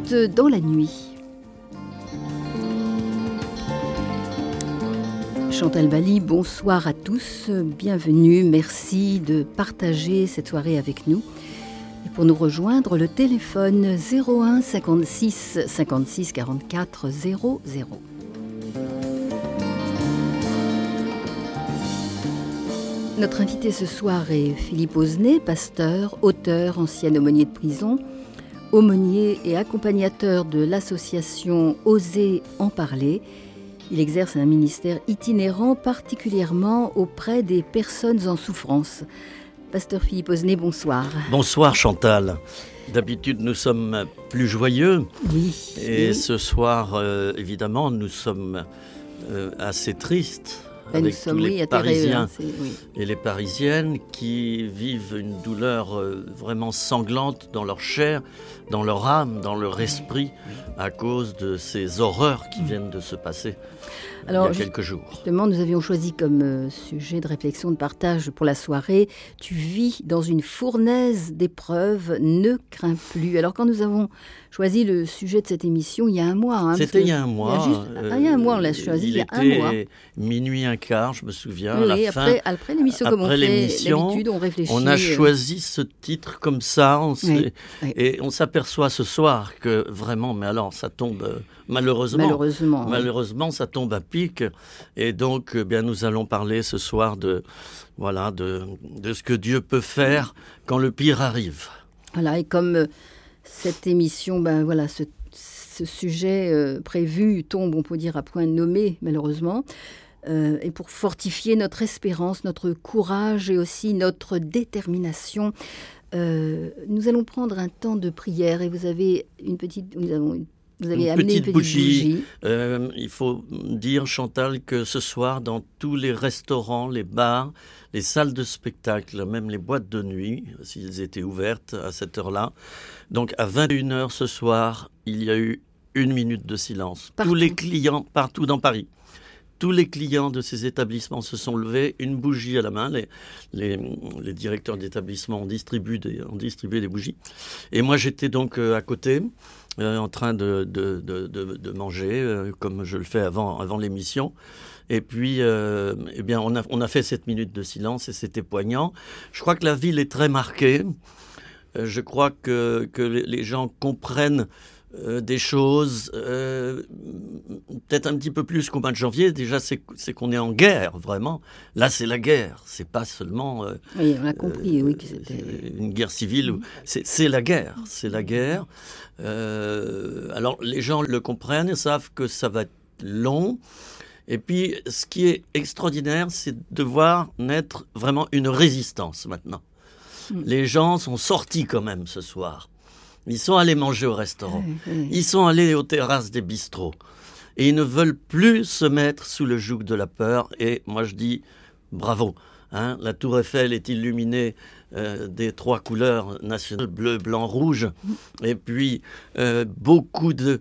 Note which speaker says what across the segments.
Speaker 1: écoute Dans la nuit. Chantal Bally, bonsoir à tous, bienvenue, merci de partager cette soirée avec nous. Et pour nous rejoindre, le téléphone 01 56 56 44 00. Notre invité ce soir est Philippe Osnet, pasteur, auteur, ancien aumônier de prison, aumônier et accompagnateur de l'association Oser en parler. Il exerce un ministère itinérant, particulièrement auprès des personnes en souffrance. Pasteur Philippe Osnet, bonsoir.
Speaker 2: Bonsoir Chantal. D'habitude, nous sommes plus joyeux.
Speaker 1: Oui.
Speaker 2: Et ce soir, évidemment, nous sommes assez tristes. Avec tous les Parisiens et les Parisiennes qui vivent une douleur vraiment sanglante dans leur chair, dans leur âme, dans leur esprit, à cause de ces horreurs qui viennent de se passer. Alors, il y a quelques jours.
Speaker 1: Justement, nous avions choisi comme sujet de réflexion, de partage pour la soirée « Tu vis dans une fournaise d'épreuves, ne crains plus ». Alors, quand nous avons choisi le sujet de cette émission, il y a un mois.
Speaker 2: C'était il y a un mois.
Speaker 1: Il y a un mois, on l'a choisi, il y a un mois.
Speaker 2: Il était minuit un quart, je me souviens.
Speaker 1: Oui,
Speaker 2: à la fin,
Speaker 1: après l'émission, comme on fait d'habitude, on réfléchit.
Speaker 2: On a choisi ce titre comme ça, et on s'aperçoit ce soir que vraiment, mais alors, ça tombe malheureusement, ça tombe à pic. Et donc, bien, nous allons parler ce soir de ce que Dieu peut faire quand le pire arrive.
Speaker 1: Voilà, et comme cette émission, ce sujet prévu tombe, on peut dire, à point nommé, malheureusement. Et pour fortifier notre espérance, notre courage et aussi notre détermination, nous allons prendre un temps de prière. Et vous avez vous avez amené une petite bougie.
Speaker 2: Il faut dire, Chantal, que ce soir, dans tous les restaurants, les bars, les salles de spectacle, même les boîtes de nuit, s'ils étaient ouvertes à cette heure-là, donc à 21h ce soir, il y a eu 1 minute de silence.
Speaker 1: Partout.
Speaker 2: Tous les clients, partout dans Paris, tous les clients de ces établissements se sont levés, une bougie à la main. Les directeurs d'établissement ont distribué des bougies. Et moi, j'étais donc à côté, en train de manger, comme je le fais avant l'émission. Et puis, on a fait cette minute de silence et c'était poignant. Je crois que la ville est très marquée. Je crois que les gens comprennent des choses, peut-être un petit peu plus qu'au mois de janvier. Déjà, c'est qu'on est en guerre, vraiment. Là, c'est la guerre. C'est pas seulement
Speaker 1: oui, on a compris, que c'était
Speaker 2: une guerre civile. C'est la guerre. C'est la guerre. Alors, les gens le comprennent et savent que ça va être long. Et puis, ce qui est extraordinaire, c'est de voir naître vraiment une résistance maintenant. Les gens sont sortis quand même ce soir. Ils sont allés manger au restaurant. Ils sont allés aux terrasses des bistrots. Et ils ne veulent plus se mettre sous le joug de la peur. Et moi, je dis bravo. La Tour Eiffel est illuminée des 3 couleurs nationales, bleu, blanc, rouge. Et puis, beaucoup de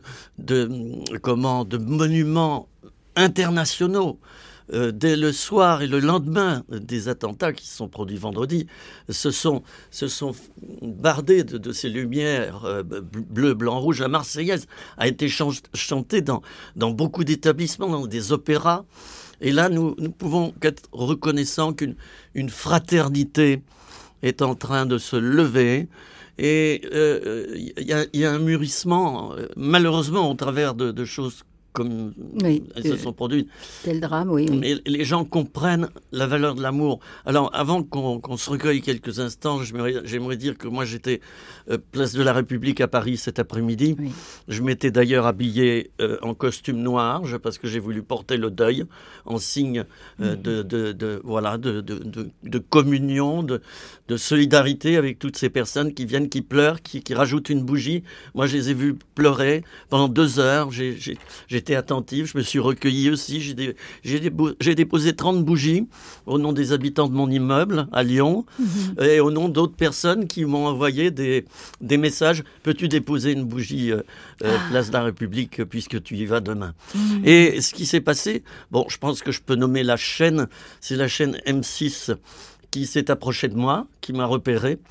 Speaker 2: monuments internationaux. Dès le soir et le lendemain des attentats qui se sont produits vendredi, se sont bardés de ces lumières bleu, blanc, rouge. La Marseillaise a été chantée dans beaucoup d'établissements, dans des opéras. Et là, nous pouvons être reconnaissants qu'une fraternité est en train de se lever. Et il y a un mûrissement, malheureusement, au travers de choses comme elles se sont produites.
Speaker 1: Tel drame, oui.
Speaker 2: Mais les gens comprennent la valeur de l'amour. Alors, avant qu'on se recueille quelques instants, j'aimerais dire que moi, j'étais place de la République à Paris cet après-midi. Oui. Je m'étais d'ailleurs habillé en costume noir, parce que j'ai voulu porter le deuil en signe de communion, de solidarité avec toutes ces personnes qui viennent, qui pleurent, qui rajoutent une bougie. Moi, je les ai vus pleurer pendant 2 heures. J'étais attentif, je me suis recueilli aussi. J'ai déposé 30 bougies au nom des habitants de mon immeuble à Lyon et au nom d'autres personnes qui m'ont envoyé des messages. Peux-tu déposer une bougie place de la République puisque tu y vas demain? Et ce qui s'est passé, je pense que je peux nommer la chaîne, c'est la chaîne M6 qui s'est approchée de moi, qui m'a repéré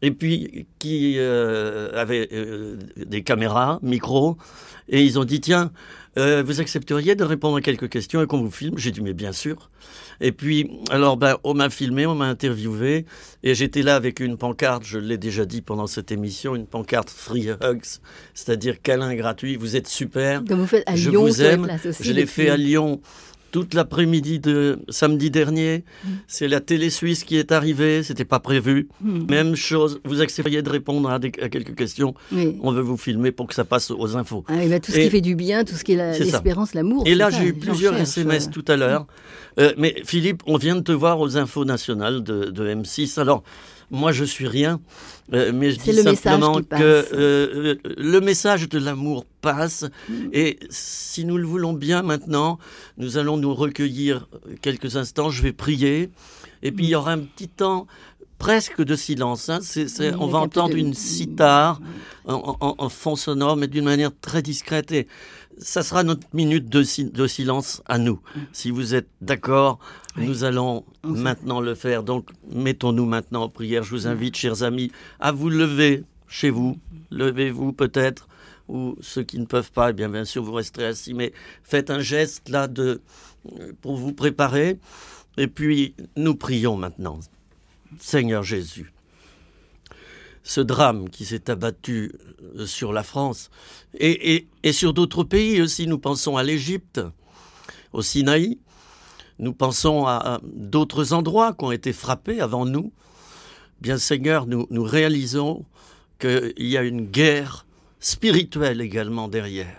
Speaker 2: et puis qui avait des caméras, micros, et ils ont dit, tiens, vous accepteriez de répondre à quelques questions et qu'on vous filme? J'ai dit, mais bien sûr. Et puis, alors, on m'a filmé, on m'a interviewé, et j'étais là avec une pancarte, je l'ai déjà dit pendant cette émission, une pancarte Free Hugs, c'est-à-dire câlin gratuit, vous êtes super,
Speaker 1: Comme vous faites à
Speaker 2: je
Speaker 1: Lyon,
Speaker 2: vous
Speaker 1: sur les
Speaker 2: aime,
Speaker 1: places aussi,
Speaker 2: je l'ai fait à Lyon toute l'après-midi de samedi dernier. C'est la télé suisse qui est arrivée, c'était pas prévu. Même chose, vous accepteriez de répondre à quelques questions.
Speaker 1: Oui.
Speaker 2: On veut vous filmer pour que ça passe aux infos.
Speaker 1: Ah, et ben, tout ce qui fait du bien, tout ce qui est
Speaker 2: c'est ça.
Speaker 1: l'espérance, l'amour.
Speaker 2: Et là,
Speaker 1: c'est ça,
Speaker 2: j'ai eu
Speaker 1: j'en
Speaker 2: plusieurs
Speaker 1: cherche.
Speaker 2: SMS tout à l'heure. Mais Philippe, on vient de te voir aux infos nationales de M6. Alors, moi, je suis rien, mais je
Speaker 1: C'est
Speaker 2: dis
Speaker 1: le message
Speaker 2: simplement
Speaker 1: qui passe.
Speaker 2: que le message de l'amour passe. Et si nous le voulons bien maintenant, nous allons nous recueillir quelques instants. Je vais prier. Et puis, il y aura un petit temps presque de silence. Hein. On va entendre une cithare en fond sonore, mais d'une manière très discrète. Et ça sera notre minute de silence à nous. Si vous êtes d'accord, nous allons maintenant le faire. Donc, mettons-nous maintenant en prière. Je vous invite, chers amis, à vous lever chez vous. Levez-vous peut-être, ou ceux qui ne peuvent pas, eh bien sûr, vous resterez assis. Mais faites un geste là pour vous préparer. Et puis, nous prions maintenant. Seigneur Jésus, ce drame qui s'est abattu sur la France et sur d'autres pays aussi, nous pensons à l'Égypte, au Sinaï, nous pensons à d'autres endroits qui ont été frappés avant nous. Bien Seigneur, nous réalisons qu'il y a une guerre spirituelle également derrière.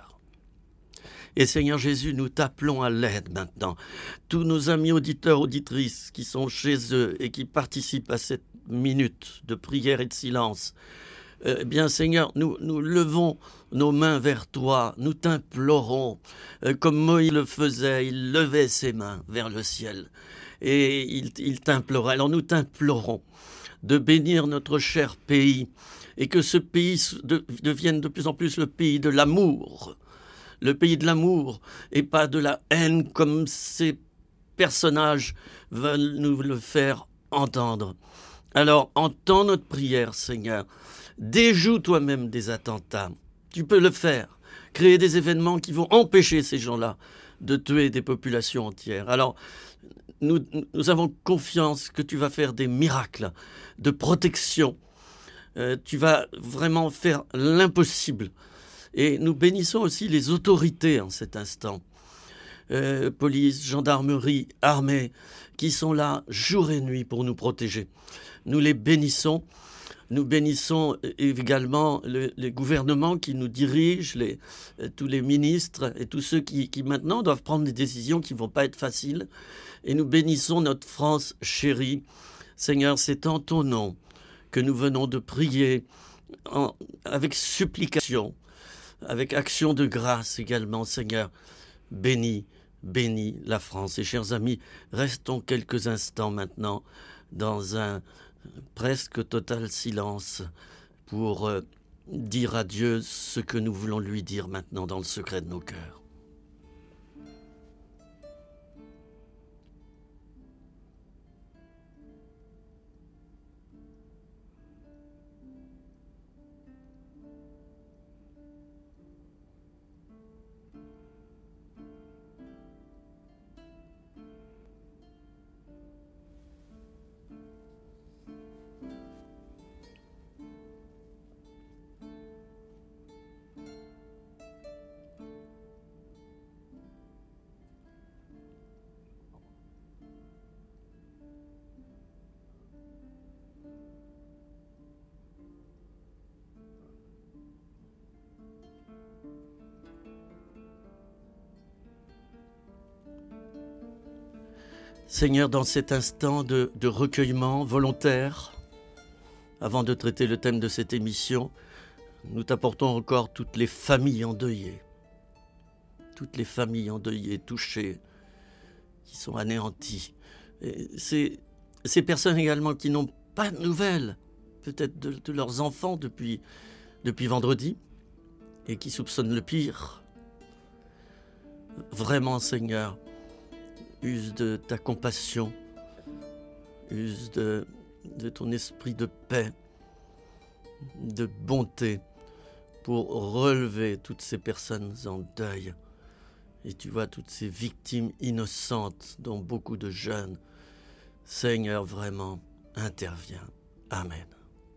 Speaker 2: Et Seigneur Jésus, nous t'appelons à l'aide maintenant. Tous nos amis auditeurs, auditrices qui sont chez eux et qui participent à cette minute de prière et de silence, bien Seigneur, nous levons nos mains vers toi, nous t'implorons, comme Moïse le faisait, il levait ses mains vers le ciel et il t'implorait. Alors nous t'implorons de bénir notre cher pays et que ce pays devienne de plus en plus le pays de l'amour. Le pays de l'amour et pas de la haine comme ces personnages veulent nous le faire entendre. Alors, entends notre prière, Seigneur. Déjoue toi-même des attentats. Tu peux le faire. Créer des événements qui vont empêcher ces gens-là de tuer des populations entières. Alors, nous avons confiance que tu vas faire des miracles de protection. Tu vas vraiment faire l'impossible. Et nous bénissons aussi les autorités en cet instant. Police, gendarmerie, armée, qui sont là jour et nuit pour nous protéger. Nous les bénissons. Nous bénissons également les gouvernements qui nous dirigent, tous les ministres et tous ceux qui maintenant doivent prendre des décisions qui ne vont pas être faciles. Et nous bénissons notre France chérie. Seigneur, c'est en ton nom que nous venons de prier avec supplication, avec action de grâce également, Seigneur. Bénis la France. Et chers amis, restons quelques instants maintenant dans un presque total silence pour dire à Dieu ce que nous voulons lui dire maintenant dans le secret de nos cœurs. Seigneur, dans cet instant de recueillement volontaire, avant de traiter le thème de cette émission, nous t'apportons encore toutes les familles endeuillées, touchées, qui sont anéanties. Et ces personnes également qui n'ont pas de nouvelles, peut-être de leurs enfants depuis vendredi, et qui soupçonnent le pire. Vraiment, Seigneur, use de ta compassion, use de ton esprit de paix de bonté pour relever toutes ces personnes en deuil. Et tu vois, toutes ces victimes innocentes, dont beaucoup de jeunes. Seigneur, vraiment, interviens. Amen.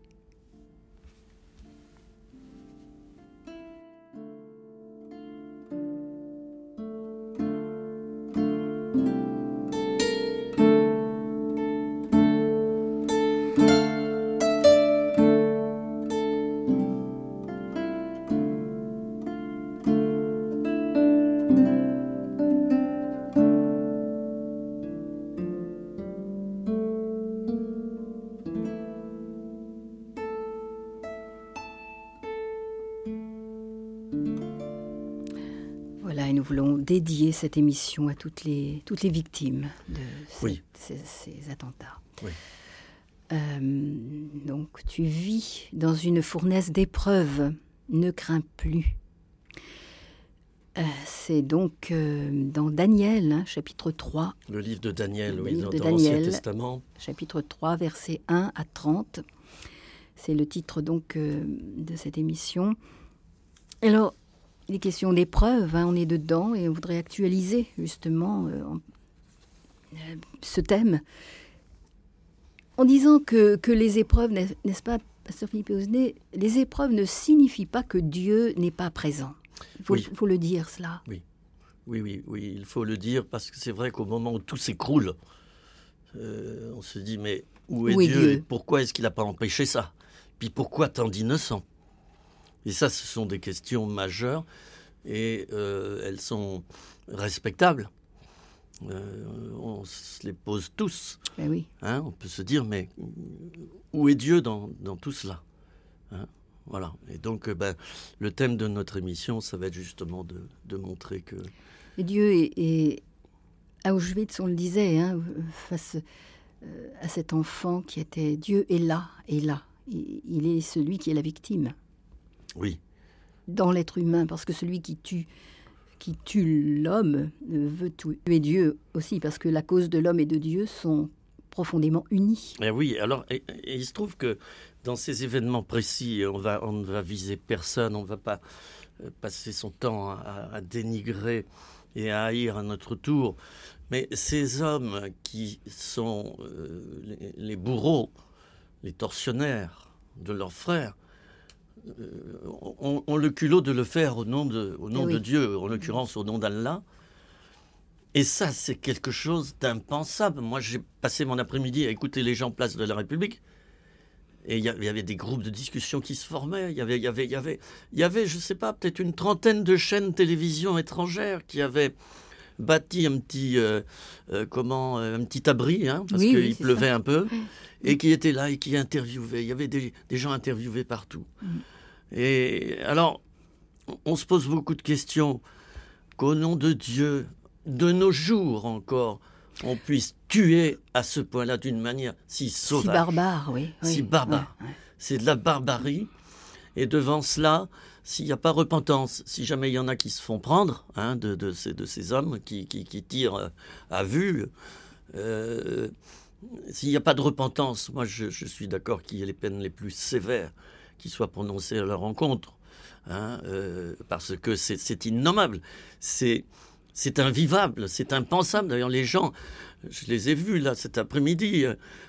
Speaker 1: Voilà, et nous voulons dédier cette émission à toutes les victimes de
Speaker 2: Oui.
Speaker 1: ces attentats.
Speaker 2: Oui.
Speaker 1: Donc, tu vis dans une fournaise d'épreuves, ne crains plus. C'est donc dans Daniel, hein, chapitre 3.
Speaker 2: Le livre de Daniel,
Speaker 1: Le
Speaker 2: oui,
Speaker 1: livre
Speaker 2: dans
Speaker 1: de
Speaker 2: l'Ancien
Speaker 1: Daniel.
Speaker 2: Testament.
Speaker 1: Chapitre 3, versets 1 à 30. C'est le titre donc de cette émission. Alors, il est question d'épreuves, hein, on est dedans et on voudrait actualiser justement ce thème en disant que les épreuves, n'est-ce pas, Pasteur Philippe Osnet, les épreuves ne signifient pas que Dieu n'est pas présent. Il faut le dire cela.
Speaker 2: Oui, il faut le dire parce que c'est vrai qu'au moment où tout s'écroule, on se dit mais où est Dieu et pourquoi est-ce qu'il n'a pas empêché ça? Puis pourquoi tant d'innocents? Et ça, ce sont des questions majeures et elles sont respectables. On se les pose tous.
Speaker 1: Ben oui.
Speaker 2: Hein, on peut se dire, mais où est Dieu dans tout cela, hein? Voilà. Et donc, le thème de notre émission, ça va être justement de montrer que...
Speaker 1: Et Dieu est à Auschwitz, on le disait, hein, face à cet enfant qui était... Dieu est là, et là. Il est celui qui est la victime.
Speaker 2: Oui.
Speaker 1: Dans l'être humain, parce que celui qui tue l'homme veut tuer Dieu aussi, parce que la cause de l'homme et de Dieu sont profondément unis.
Speaker 2: Et oui, alors, et il se trouve que dans ces événements précis, on ne va viser personne, on ne va pas passer son temps à dénigrer et à haïr à notre tour, mais ces hommes qui sont les bourreaux, les tortionnaires de leurs frères, ont le culot de le faire au nom de Dieu, en l'occurrence au nom d'Allah. Et ça, c'est quelque chose d'impensable. Moi, j'ai passé mon après-midi à écouter les gens place de la République. Et il y avait des groupes de discussion qui se formaient. Il y avait, je ne sais pas, peut-être une trentaine de chaînes télévision étrangères qui avaient bâti un petit abri, hein, parce qu'il pleuvait un peu, et qui étaient là et qui interviewaient. Il y avait des gens interviewés partout. Et alors, on se pose beaucoup de questions. Qu'au nom de Dieu, de nos jours encore, on puisse tuer à ce point-là d'une manière si sauvage.
Speaker 1: Si barbare, oui.
Speaker 2: Si barbare. Ouais. C'est de la barbarie. Et devant cela, s'il n'y a pas repentance, si jamais il y en a qui se font prendre, hein, de ces hommes qui tirent à vue, s'il n'y a pas de repentance, moi je suis d'accord qu'il y ait les peines les plus sévères qui soient prononcées à leur encontre, hein, parce que c'est innommable, c'est invivable, c'est impensable. D'ailleurs, les gens, je les ai vus là cet après-midi,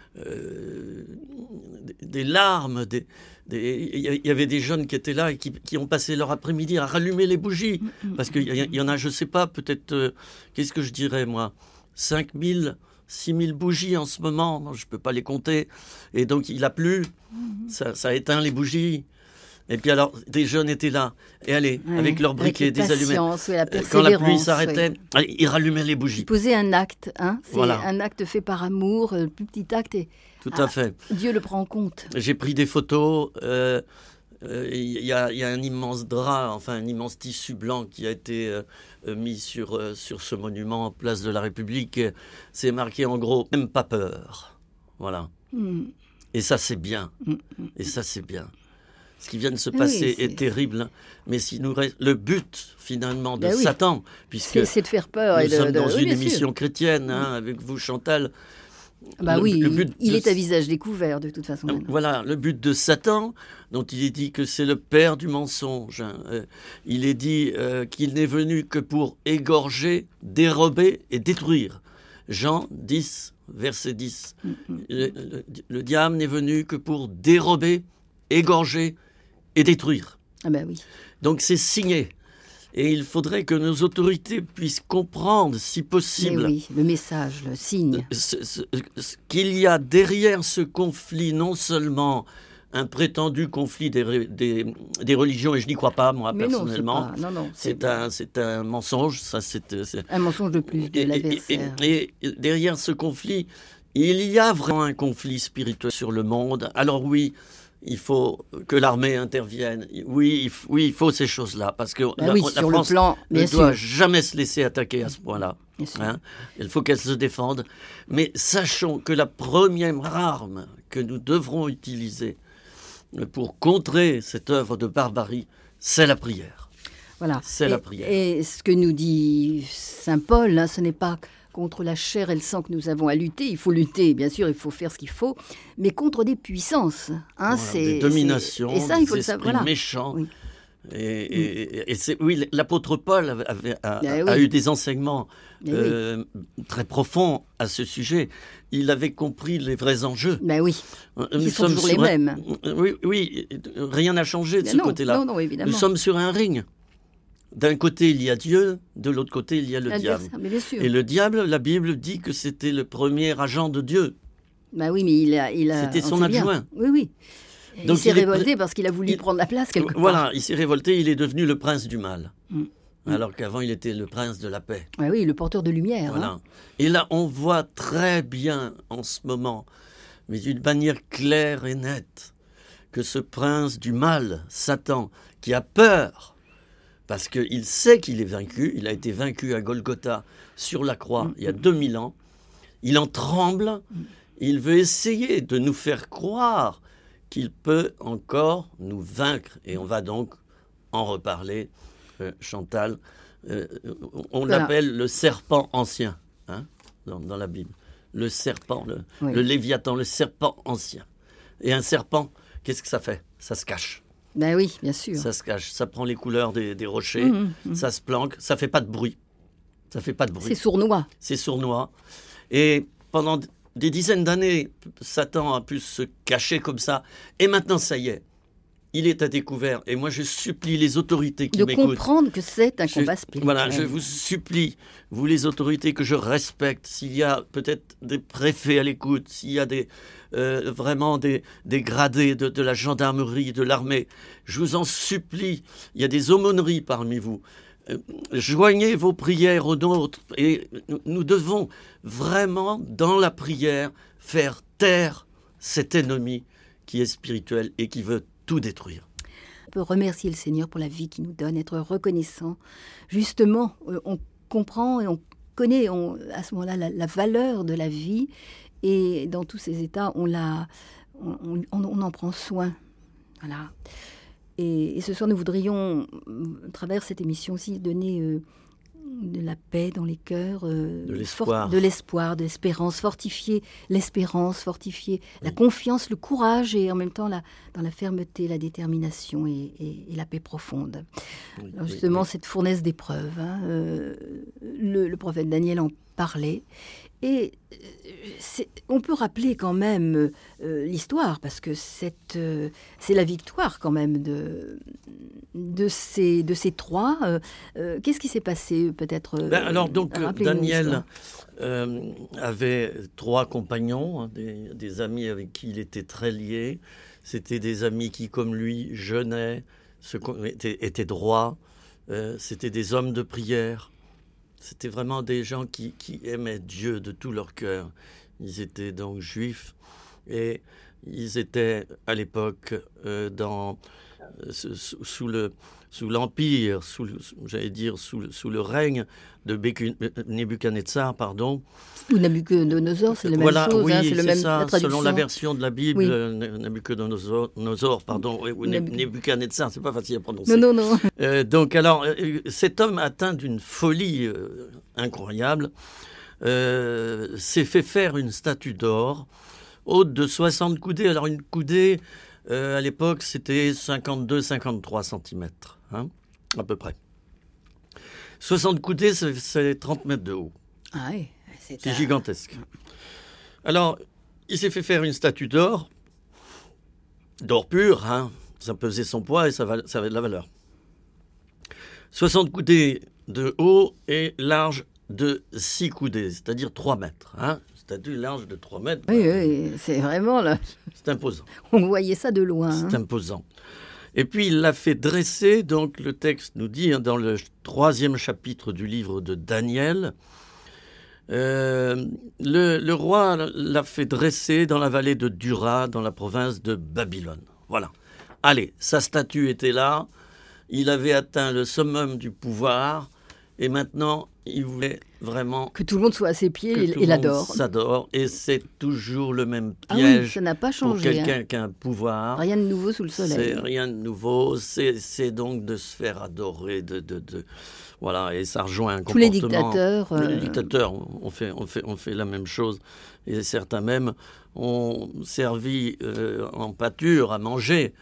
Speaker 2: des larmes, il y avait des jeunes qui étaient là et qui ont passé leur après-midi à rallumer les bougies, parce qu'il y en a, je ne sais pas, peut-être, qu'est-ce que je dirais moi, 5 000, 6 000 bougies en ce moment, non, je ne peux pas les compter, et donc il a plu, ça a éteint les bougies. Et puis alors, des jeunes étaient là, et allez, avec leurs briquets et des allumettes. Quand la pluie s'arrêtait, allez, ils rallumaient les bougies.
Speaker 1: Ils posaient un acte, hein, c'est un acte fait par amour, le plus petit acte, et
Speaker 2: tout à fait.
Speaker 1: Dieu le prend en compte.
Speaker 2: J'ai pris des photos, il y a un immense drap, enfin un immense tissu blanc qui a été mis sur ce monument en place de la République. C'est marqué en gros, même pas peur. Voilà. Et ça c'est bien. Et ça c'est bien. Ce qui vient de se passer est terrible, mais s'il nous reste le but finalement de Satan, puisque
Speaker 1: c'est de faire peur.
Speaker 2: Nous sommes dans une émission chrétienne, hein, avec vous Chantal,
Speaker 1: Bah oui, il est à visage découvert de toute façon.
Speaker 2: Voilà, le but de Satan, dont il est dit que c'est le père du mensonge. Il est dit qu'il n'est venu que pour égorger, dérober et détruire. Jean 10, verset 10. Le diable n'est venu que pour dérober, égorger et détruire.
Speaker 1: Ah ben oui.
Speaker 2: Donc c'est signé. Et il faudrait que nos autorités puissent comprendre, si possible,
Speaker 1: le message, le signe,
Speaker 2: qu'il y a derrière ce conflit non seulement un prétendu conflit des religions, et je n'y crois pas, moi, mais personnellement. C'est un mensonge. Ça, c'est
Speaker 1: un mensonge de plus de l'adversaire.
Speaker 2: Et derrière ce conflit, il y a vraiment un conflit spirituel sur le monde. Alors oui, il faut que l'armée intervienne. Oui, il faut ces choses-là, parce que la France ne doit jamais se laisser attaquer à ce point-là. Il faut qu'elle se défende. Mais sachons que la première arme que nous devrons utiliser pour contrer cette œuvre de barbarie, c'est la prière.
Speaker 1: Voilà.
Speaker 2: C'est la prière.
Speaker 1: Et ce que nous dit saint Paul, ce n'est pas contre la chair et le sang que nous avons à lutter. Il faut lutter, bien sûr, il faut faire ce qu'il faut, mais contre des puissances.
Speaker 2: Des dominations, des esprits méchants. Oui. Et l'apôtre Paul a eu des enseignements très profonds à ce sujet. Il avait compris les vrais enjeux.
Speaker 1: Ils sont toujours les mêmes.
Speaker 2: Oui, rien n'a changé de ce côté-là.
Speaker 1: Non, évidemment.
Speaker 2: Nous sommes sur un ring. D'un côté, il y a Dieu, de l'autre côté, il y a le diable. Et le diable, la Bible dit que c'était le premier agent de Dieu.
Speaker 1: Oui, mais il a
Speaker 2: c'était son adjoint.
Speaker 1: Oui. Donc il s'est révolté parce qu'il a voulu prendre la place quelque part.
Speaker 2: Voilà, il s'est révolté, il est devenu le prince du mal. Alors qu'avant, il était le prince de la paix.
Speaker 1: Oui, le porteur de lumière.
Speaker 2: Voilà. Et là, on voit très bien en ce moment, mais d'une manière claire et nette, que ce prince du mal, Satan, qui a peur, parce qu'il sait qu'il est vaincu, il a été vaincu à Golgotha sur la croix il y a 2000 ans, il en tremble, il veut essayer de nous faire croire qu'il peut encore nous vaincre. Et on va donc en reparler, Chantal. On l'appelle le serpent ancien, dans la Bible. Le serpent, le Léviathan, le serpent ancien. Et un serpent, qu'est-ce que ça fait ? Ça se cache.
Speaker 1: Oui, bien sûr.
Speaker 2: Ça se cache, ça prend les couleurs des rochers, ça se planque, ça fait pas de bruit.
Speaker 1: C'est sournois.
Speaker 2: C'est sournois. Et pendant des dizaines d'années, Satan a pu se cacher comme ça. Et maintenant, ça y est, il est à découvert. Et moi, je supplie les autorités qui m'écoutent.
Speaker 1: De comprendre que c'est un combat spirituel.
Speaker 2: Voilà, je vous supplie, vous les autorités que je respecte, s'il y a peut-être des préfets à l'écoute, s'il y a vraiment des gradés de la gendarmerie, de l'armée, je vous en supplie, il y a des aumôneries parmi vous. Joignez vos prières aux nôtres et nous devons vraiment, dans la prière, faire taire cet ennemi qui est spirituel et qui veut tout détruire.
Speaker 1: On peut remercier le Seigneur pour la vie qu'il nous donne, être reconnaissant. Justement, on comprend et on connaît à ce moment-là la valeur de la vie, et dans tous ces états, on en prend soin. Voilà. Et ce soir, nous voudrions, à travers cette émission aussi, donner de la paix dans les cœurs,
Speaker 2: de l'espoir,
Speaker 1: de l'espérance, fortifier l'espérance, fortifier la confiance, le courage, et en même temps dans la fermeté, la détermination et la paix profonde. Alors justement, cette fournaise d'épreuves, le prophète Daniel en parlait. Et on peut rappeler quand même l'histoire, parce que c'est la victoire quand même de ces trois. Qu'est-ce qui s'est passé peut-être
Speaker 2: alors donc Daniel avait trois compagnons, des amis avec qui il était très lié. C'était des amis qui, comme lui, jeûnaient, étaient droits. C'était des hommes de prière. C'était vraiment des gens qui aimaient Dieu de tout leur cœur. Ils étaient donc juifs et ils étaient à l'époque sous l'empire, sous le règne de Nebuchadnezzar, pardon.
Speaker 1: Ou Nabuchodonosor, c'est la même chose.
Speaker 2: Oui,
Speaker 1: c'est le même,
Speaker 2: ça,
Speaker 1: la traduction.
Speaker 2: Selon la version de la Bible, Nabuchodonosor, pardon, ou Nebuchadnezzar, c'est pas facile à prononcer.
Speaker 1: Non.
Speaker 2: Donc alors, cet homme atteint d'une folie incroyable, s'est fait faire une statue d'or haute de 60 coudées. Alors une coudée, à l'époque, c'était 52-53 cm, hein, à peu près. 60 coudées, c'est 30 mètres de haut.
Speaker 1: Ah oui,
Speaker 2: c'est gigantesque. Alors, il s'est fait faire une statue d'or pur, hein. Ça pesait son poids et ça avait de la valeur. 60 coudées de haut et large de 6 coudées, c'est-à-dire 3 mètres. Hein. Statue large de 3 mètres.
Speaker 1: Oui, c'est vraiment là.
Speaker 2: C'est imposant.
Speaker 1: On voyait ça de loin.
Speaker 2: C'est imposant. Et puis il l'a fait dresser, donc le texte nous dit, hein, dans le 3e chapitre du livre de Daniel, le roi l'a fait dresser dans la vallée de Dura, dans la province de Babylone. Voilà. Allez, sa statue était là, il avait atteint le summum du pouvoir, et maintenant, il voulait vraiment...
Speaker 1: Que tout le monde soit à ses pieds et l'adore.
Speaker 2: S'adore, et c'est toujours le même piège.
Speaker 1: Ah oui, ça n'a pas changé.
Speaker 2: Pour quelqu'un qui a un pouvoir.
Speaker 1: Rien de nouveau sous le soleil.
Speaker 2: C'est rien de nouveau, c'est donc de se faire adorer, voilà, et ça rejoint un comportement...
Speaker 1: Les dictateurs
Speaker 2: on fait la même chose, et certains même ont servi en pâture à manger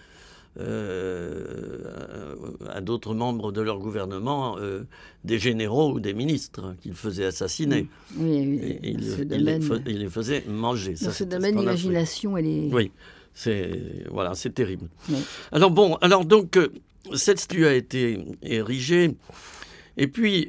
Speaker 2: à d'autres membres de leur gouvernement, des généraux ou des ministres qu'ils faisaient assassiner.
Speaker 1: Oui,
Speaker 2: il les faisait manger.
Speaker 1: Dans ce domaine, l'imagination, elle est...
Speaker 2: Oui, c'est terrible.
Speaker 1: Oui.
Speaker 2: Alors donc, cette statue a été érigée. Et puis,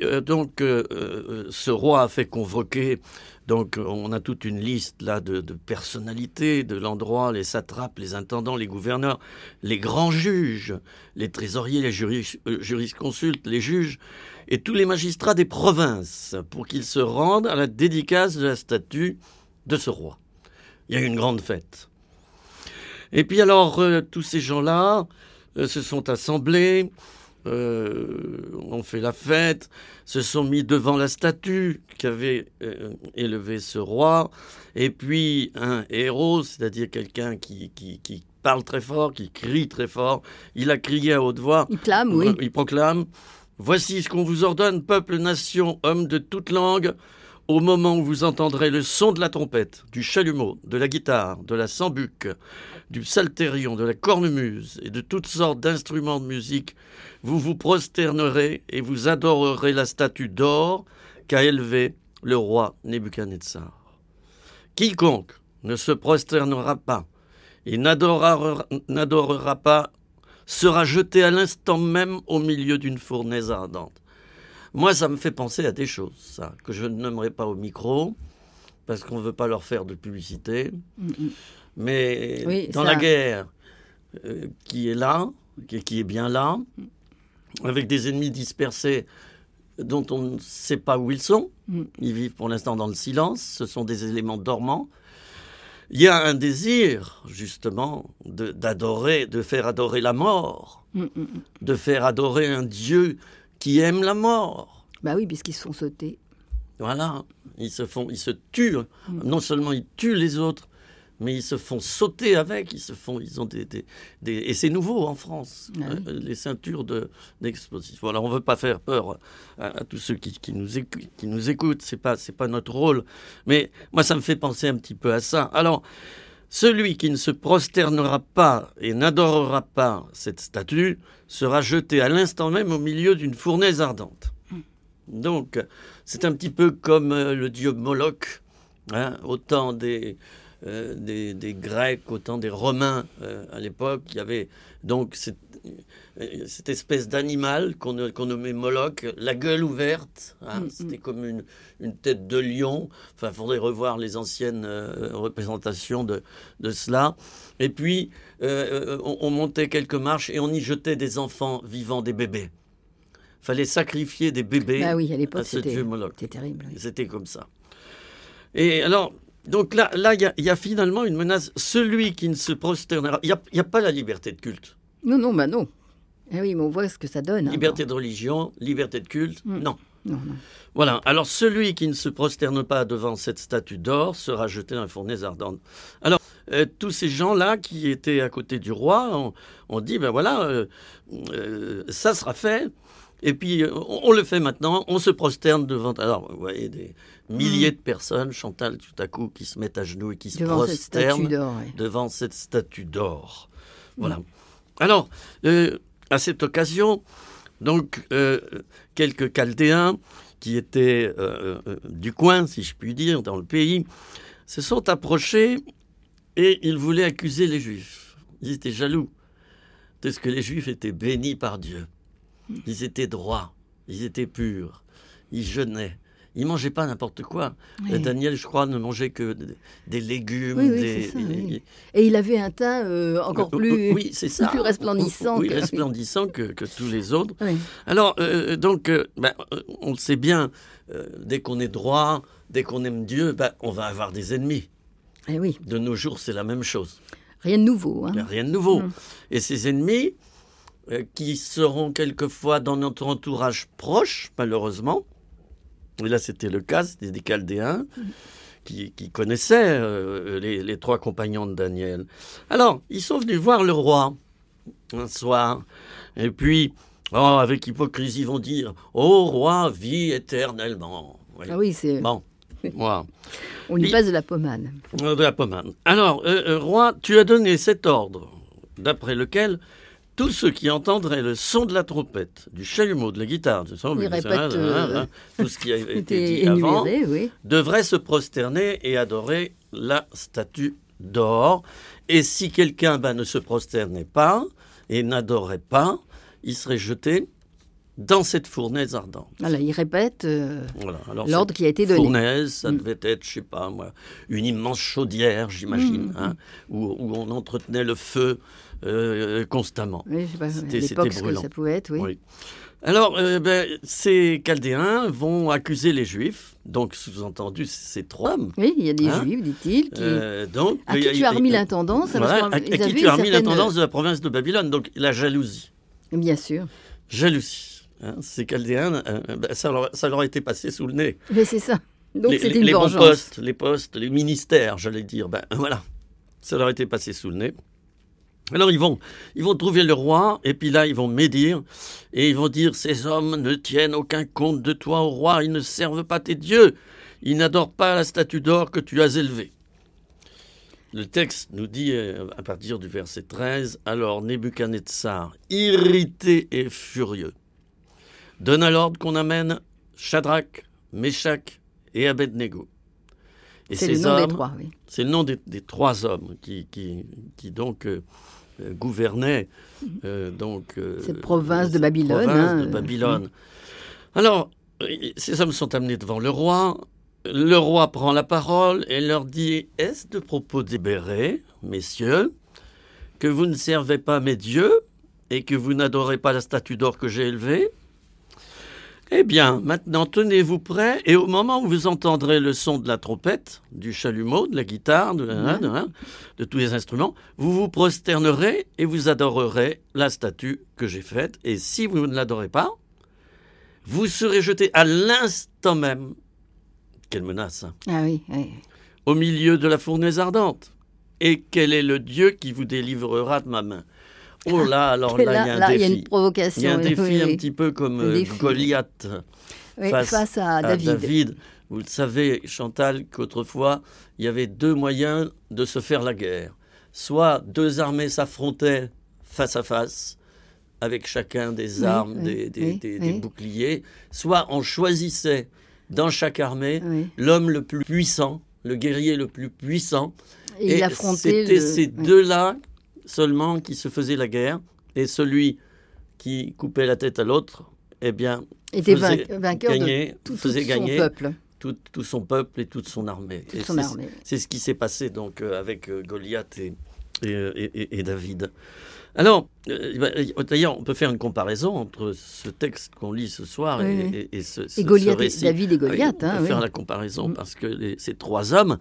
Speaker 2: ce roi a fait convoquer, donc on a toute une liste là de personnalités de l'endroit, les satrapes, les intendants, les gouverneurs, les grands juges, les trésoriers, les jurisconsultes, les juges, et tous les magistrats des provinces, pour qu'ils se rendent à la dédicace de la statue de ce roi. Il y a eu une grande fête. Et puis alors, tous ces gens-là se sont assemblés, ont fait la fête, se sont mis devant la statue qu'avait élevé ce roi, et puis un héros, c'est-à-dire quelqu'un qui parle très fort, qui crie très fort, il a crié à haute voix,
Speaker 1: il clame, oui.
Speaker 2: Il proclame: voici ce qu'on vous ordonne, peuple, nation, hommes de toute langue, au moment où vous entendrez le son de la trompette, du chalumeau, de la guitare, de la sambuc, du psalterion, de la cornemuse et de toutes sortes d'instruments de musique, vous vous prosternerez et vous adorerez la statue d'or qu'a élevée le roi Nebuchadnezzar. Quiconque ne se prosternera pas et n'adorera pas sera jeté à l'instant même au milieu d'une fournaise ardente. Moi, ça me fait penser à des choses, ça, que je ne nommerai pas au micro, parce qu'on ne veut pas leur faire de publicité. Mais oui, dans la guerre qui est là, qui est bien là, avec des ennemis dispersés dont on ne sait pas où ils sont, ils vivent pour l'instant dans le silence, ce sont des éléments dormants. Il y a un désir, justement, d'adorer, de faire adorer la mort, de faire adorer un Dieu qui aime la mort.
Speaker 1: Bah oui, puisqu'ils se font sauter.
Speaker 2: Voilà, ils se tuent. Non seulement ils tuent les autres, mais ils se font sauter avec. Ils ont et c'est nouveau en France, les ceintures d'exposition. Alors on veut pas faire peur à tous ceux qui nous écoutent. C'est pas notre rôle. Mais moi, ça me fait penser un petit peu à ça. Alors, celui qui ne se prosternera pas et n'adorera pas cette statue sera jeté à l'instant même au milieu d'une fournaise ardente. Donc, c'est un petit peu comme le dieu Moloch, hein, au temps des Grecs, au temps des Romains à l'époque. Il y avait donc cette espèce d'animal qu'on nommait Moloch, la gueule ouverte, hein, c'était comme une tête de lion. Enfin, il faudrait revoir les anciennes représentations de cela. Et puis, on montait quelques marches et on y jetait des enfants vivants, des bébés. Il fallait sacrifier des bébés
Speaker 1: à l'époque,
Speaker 2: à ce dieu Moloch.
Speaker 1: C'était terrible. Oui.
Speaker 2: C'était comme ça. Et alors, donc là, il y a finalement une menace. Celui qui ne se prosternera... Il n'y a pas la liberté de culte.
Speaker 1: Non. Eh oui, mais on voit ce que ça donne.
Speaker 2: Liberté de religion, liberté de culte, non.
Speaker 1: Non.
Speaker 2: Voilà. Alors, celui qui ne se prosterne pas devant cette statue d'or sera jeté dans la fournaise ardente. Alors, tous ces gens-là qui étaient à côté du roi ont dit, ben voilà, ça sera fait. Et puis, on le fait maintenant, on se prosterne devant... Alors, vous voyez, des milliers de personnes, Chantal, tout à coup, qui se mettent à genoux et qui se prosternent devant cette statue d'or. Voilà. Alors, à cette occasion, donc, quelques Chaldéens qui étaient du coin, si je puis dire, dans le pays, se sont approchés et ils voulaient accuser les Juifs. Ils étaient jaloux de ce que les Juifs étaient bénis par Dieu. Ils étaient droits, ils étaient purs, ils jeûnaient. Ils ne mangeaient pas n'importe quoi. Oui. Daniel, je crois, ne mangeait que des légumes.
Speaker 1: Oui, c'est ça, oui. Et il avait un teint encore plus, plus resplendissant.
Speaker 2: Oui, resplendissant que tous les autres. Oui. Alors, on le sait bien, dès qu'on est droit, dès qu'on aime Dieu, on va avoir des ennemis.
Speaker 1: Eh oui.
Speaker 2: De nos jours, c'est la même chose.
Speaker 1: Rien de nouveau. Hein.
Speaker 2: Rien de nouveau. Et ces ennemis, qui seront quelquefois dans notre entourage proche, malheureusement, et là, c'était le cas, c'était des Chaldéens qui connaissaient les trois compagnons de Daniel. Alors, ils sont venus voir le roi un soir. Et puis, avec hypocrisie, ils vont dire « Ô roi, vis éternellement ».
Speaker 1: Ah oui, c'est...
Speaker 2: Bon, voilà.
Speaker 1: On lui passe de la pommade.
Speaker 2: De la pommade. Alors, roi, tu as donné cet ordre, d'après lequel... Tous ceux qui entendraient le son de la trompette, du chalumeau, de la guitare, tout ce qui a été dit avant, devraient se prosterner et adorer la statue d'or. Et si quelqu'un ne se prosternait pas et n'adorait pas, il serait jeté dans cette fournaise ardente.
Speaker 1: Voilà, il répète l'ordre qui a été donné.
Speaker 2: Fournaise, ça devait être, je ne sais pas moi, une immense chaudière, j'imagine, où on entretenait le feu constamment.
Speaker 1: Oui, je sais pas, l'époque, ce que ça pouvait être, oui.
Speaker 2: Alors, ces Chaldéens vont accuser les Juifs, donc sous-entendu, ces trois hommes.
Speaker 1: Oui, il y a des Juifs, dit-il, à qui tu as remis l'intendance.
Speaker 2: À qui tu as remis l'intendance de la province de Babylone, donc la jalousie.
Speaker 1: Bien sûr.
Speaker 2: Jalousie. Ces Chaldéens, ça leur a été passé sous le nez.
Speaker 1: Mais c'est ça. Donc c'était une
Speaker 2: vengeance. Les postes, les ministères, j'allais dire, voilà, ça leur a été passé sous le nez. Alors ils vont trouver le roi, et puis là ils vont médire, et ils vont dire « Ces hommes ne tiennent aucun compte de toi, ô roi, ils ne servent pas tes dieux, ils n'adorent pas la statue d'or que tu as élevée. » Le texte nous dit, à partir du verset 13, « Alors Nebuchadnezzar, irrité et furieux, donna l'ordre qu'on amène Shadrach, Meshach et Abednego. » Et
Speaker 1: c'est le nom des trois, oui.
Speaker 2: C'est le nom des trois hommes qui donc gouvernaient
Speaker 1: cette province de Babylone.
Speaker 2: Alors, ces hommes sont amenés devant le roi. Le roi prend la parole et leur dit « Est-ce de propos délibérés, messieurs, que vous ne servez pas mes dieux et que vous n'adorez pas la statue d'or que j'ai élevée ? Eh bien, maintenant, tenez-vous prêts, et au moment où vous entendrez le son de la trompette, du chalumeau, de la guitare, de tous les instruments, vous vous prosternerez et vous adorerez la statue que j'ai faite. Et si vous ne l'adorez pas, vous serez jeté à l'instant même, quelle menace,
Speaker 1: oui.
Speaker 2: Au milieu de la fournaise ardente. Et quel est le Dieu qui vous délivrera de ma main ? Oh là, alors là, il y a un défi.
Speaker 1: Il y a une provocation.
Speaker 2: Il y a un défi un petit peu comme Goliath
Speaker 1: face à David.
Speaker 2: Vous le savez, Chantal, qu'autrefois, il y avait deux moyens de se faire la guerre. Soit deux armées s'affrontaient face à face, avec chacun des armes, des boucliers, soit on choisissait dans chaque armée l'homme le plus puissant, le guerrier le plus puissant.
Speaker 1: Et il affrontait
Speaker 2: c'était ces deux-là seulement qui se faisait la guerre, et celui qui coupait la tête à l'autre, eh bien,
Speaker 1: était vainqueur de tout son peuple.
Speaker 2: Tout son peuple et toute son armée. C'est ce qui s'est passé donc avec Goliath et David. Alors, d'ailleurs, on peut faire une comparaison entre ce texte qu'on lit ce soir et ce
Speaker 1: Goliath,
Speaker 2: récit.
Speaker 1: David et Goliath.
Speaker 2: On peut faire la comparaison parce que ces trois hommes,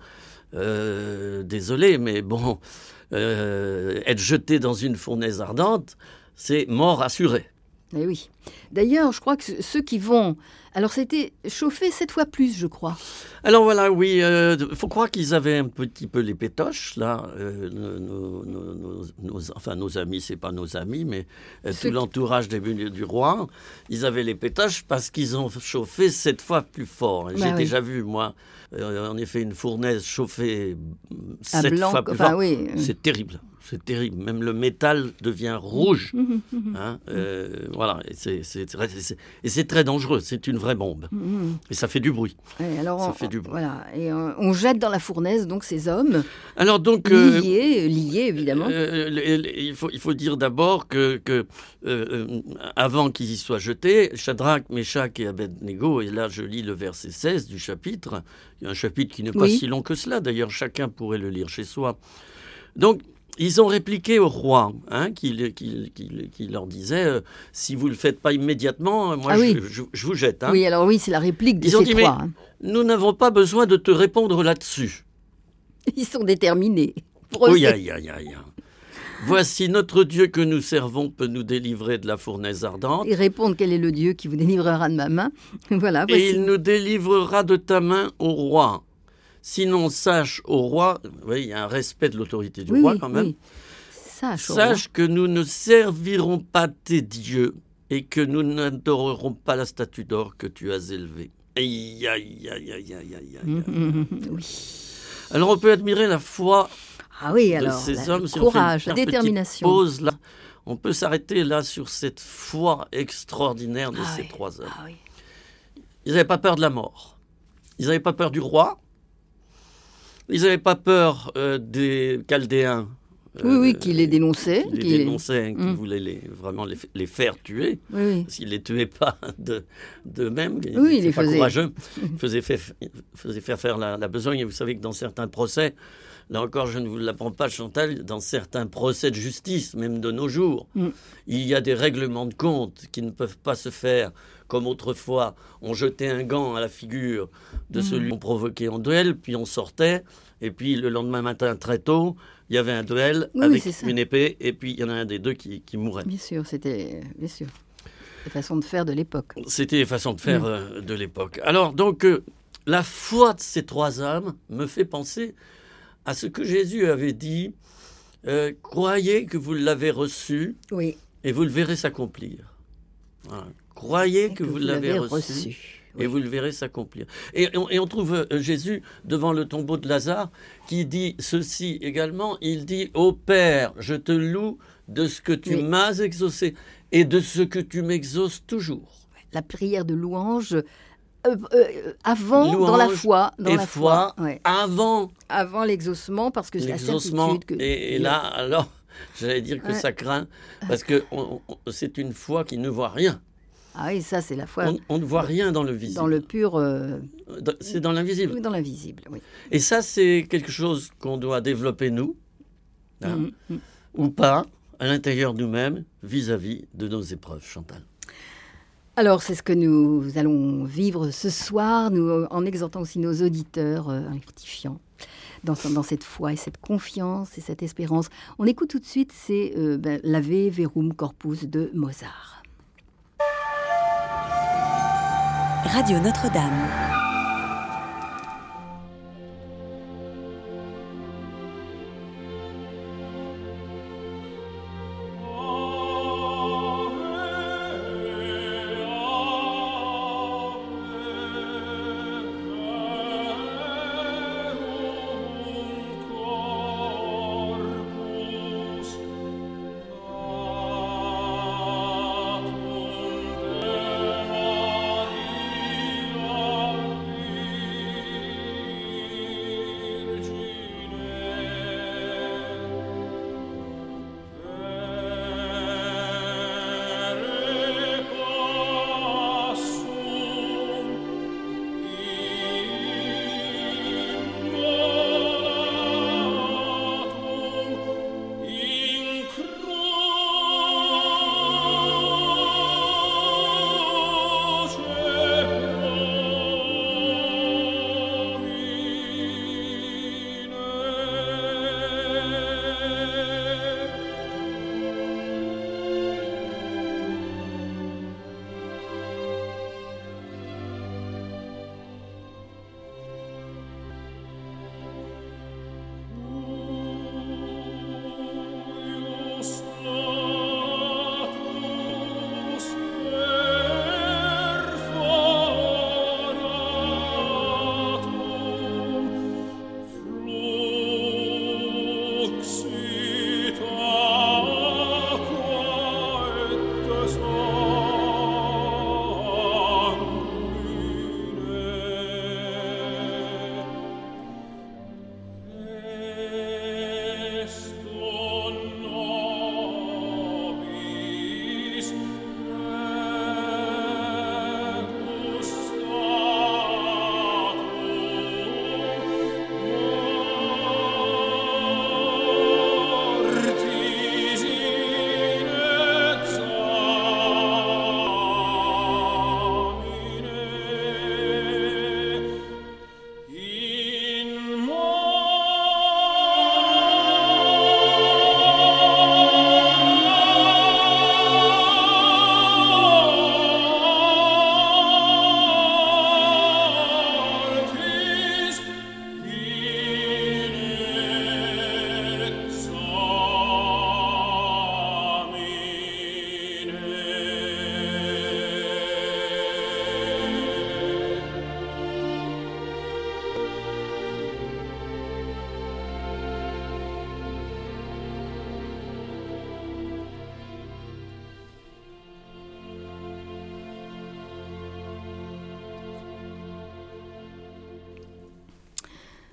Speaker 2: désolé, mais bon, être jeté dans une fournaise ardente, c'est mort assurée.
Speaker 1: Eh oui. D'ailleurs, je crois que ceux qui vont... Alors, c'était chauffé 7 fois plus, je crois.
Speaker 2: Alors voilà, oui, faut croire qu'ils avaient un petit peu les pétoches, là. Enfin, nos amis, c'est pas nos amis, mais tout l'entourage du roi, ils avaient les pétoches parce qu'ils ont chauffé 7 fois plus fort. J'ai déjà vu, moi, en effet, une fournaise chauffée 7 fois plus fort. Oui. C'est terrible. C'est terrible. Même le métal devient rouge. Hein, voilà. Et c'est très dangereux. C'est une vraie bombe. Et ça fait du bruit.
Speaker 1: Alors,
Speaker 2: ça fait du bruit.
Speaker 1: Voilà. Et on jette dans la fournaise donc ces hommes.
Speaker 2: Alors donc
Speaker 1: liés évidemment.
Speaker 2: Il faut dire d'abord que avant qu'ils y soient jetés, Shadrach, Meshach et Abednego, et là je lis le verset 16 du chapitre. Il y a un chapitre qui n'est pas si long que cela. D'ailleurs, chacun pourrait le lire chez soi. Donc ils ont répliqué au roi, qui leur disait si vous ne le faites pas immédiatement, moi je vous jette.
Speaker 1: Oui, alors oui, c'est la réplique de ces trois.
Speaker 2: Nous n'avons pas besoin de te répondre là-dessus.
Speaker 1: Ils sont déterminés.
Speaker 2: Oui, voici notre Dieu que nous servons peut nous délivrer de la fournaise ardente.
Speaker 1: Ils répondent quel est le Dieu qui vous délivrera de ma main. Voilà.
Speaker 2: Voici. Et il nous délivrera de ta main au roi. Sinon, sache au roi, il y a un respect de l'autorité du roi quand même. Oui. Sache que nous ne servirons pas tes dieux et que nous n'adorerons pas la statue d'or que tu as élevée. Aïe.
Speaker 1: Oui.
Speaker 2: Alors on peut admirer la foi
Speaker 1: de
Speaker 2: ces hommes.
Speaker 1: Courage, si détermination.
Speaker 2: Pause, là, on peut s'arrêter là sur cette foi extraordinaire de ces trois hommes. Ils n'avaient pas peur de la mort. Ils n'avaient pas peur du roi. Ils n'avaient pas peur des Chaldéens.
Speaker 1: Qui les dénonçaient.
Speaker 2: Qui voulaient vraiment les faire tuer. Parce qu'ils ne les tuaient pas d'eux-mêmes. Ils étaient pas courageux. Ils faisaient faire la besogne. Et vous savez que dans certains procès, là encore, je ne vous l'apprends pas, Chantal, dans certains procès de justice, même de nos jours, il y a des règlements de compte qui ne peuvent pas se faire comme autrefois. On jetait un gant à la figure de celui qu'on provoquait en duel, puis on sortait, et puis le lendemain matin, très tôt, il y avait un duel avec une épée, et puis il y en a un des deux qui mourait.
Speaker 1: Bien sûr, c'était les façons de faire de l'époque.
Speaker 2: C'était les façons de faire de l'époque. Alors, donc, la foi de ces trois hommes me fait penser à ce que Jésus avait dit, croyez que vous l'avez reçu, et vous le verrez s'accomplir. Voilà. Croyez que vous l'avez reçu. Et vous le verrez s'accomplir. Et on trouve Jésus devant le tombeau de Lazare qui dit ceci également. Il dit « Ô Père, je te loue de ce que tu m'as exaucé et de ce que tu m'exauces toujours. »
Speaker 1: La prière de louange avant, louange dans la foi. Avant l'exaucement, parce que c'est la certitude que...
Speaker 2: Et là, alors, j'allais dire que ça craint, parce que c'est une foi qui ne voit rien.
Speaker 1: Ah oui, ça c'est la foi.
Speaker 2: On ne voit rien dans le visible.
Speaker 1: Dans le pur...
Speaker 2: C'est dans l'invisible.
Speaker 1: Oui, dans l'invisible, oui.
Speaker 2: Et ça, c'est quelque chose qu'on doit développer nous, ou pas, à l'intérieur de nous-mêmes, vis-à-vis de nos épreuves, Chantal.
Speaker 1: Alors, c'est ce que nous allons vivre ce soir, nous, en exhortant aussi nos auditeurs, en les fortifiant dans cette foi et cette confiance et cette espérance. On écoute tout de suite, c'est l'Ave Verum Corpus de Mozart.
Speaker 3: Radio Notre-Dame.
Speaker 4: Oh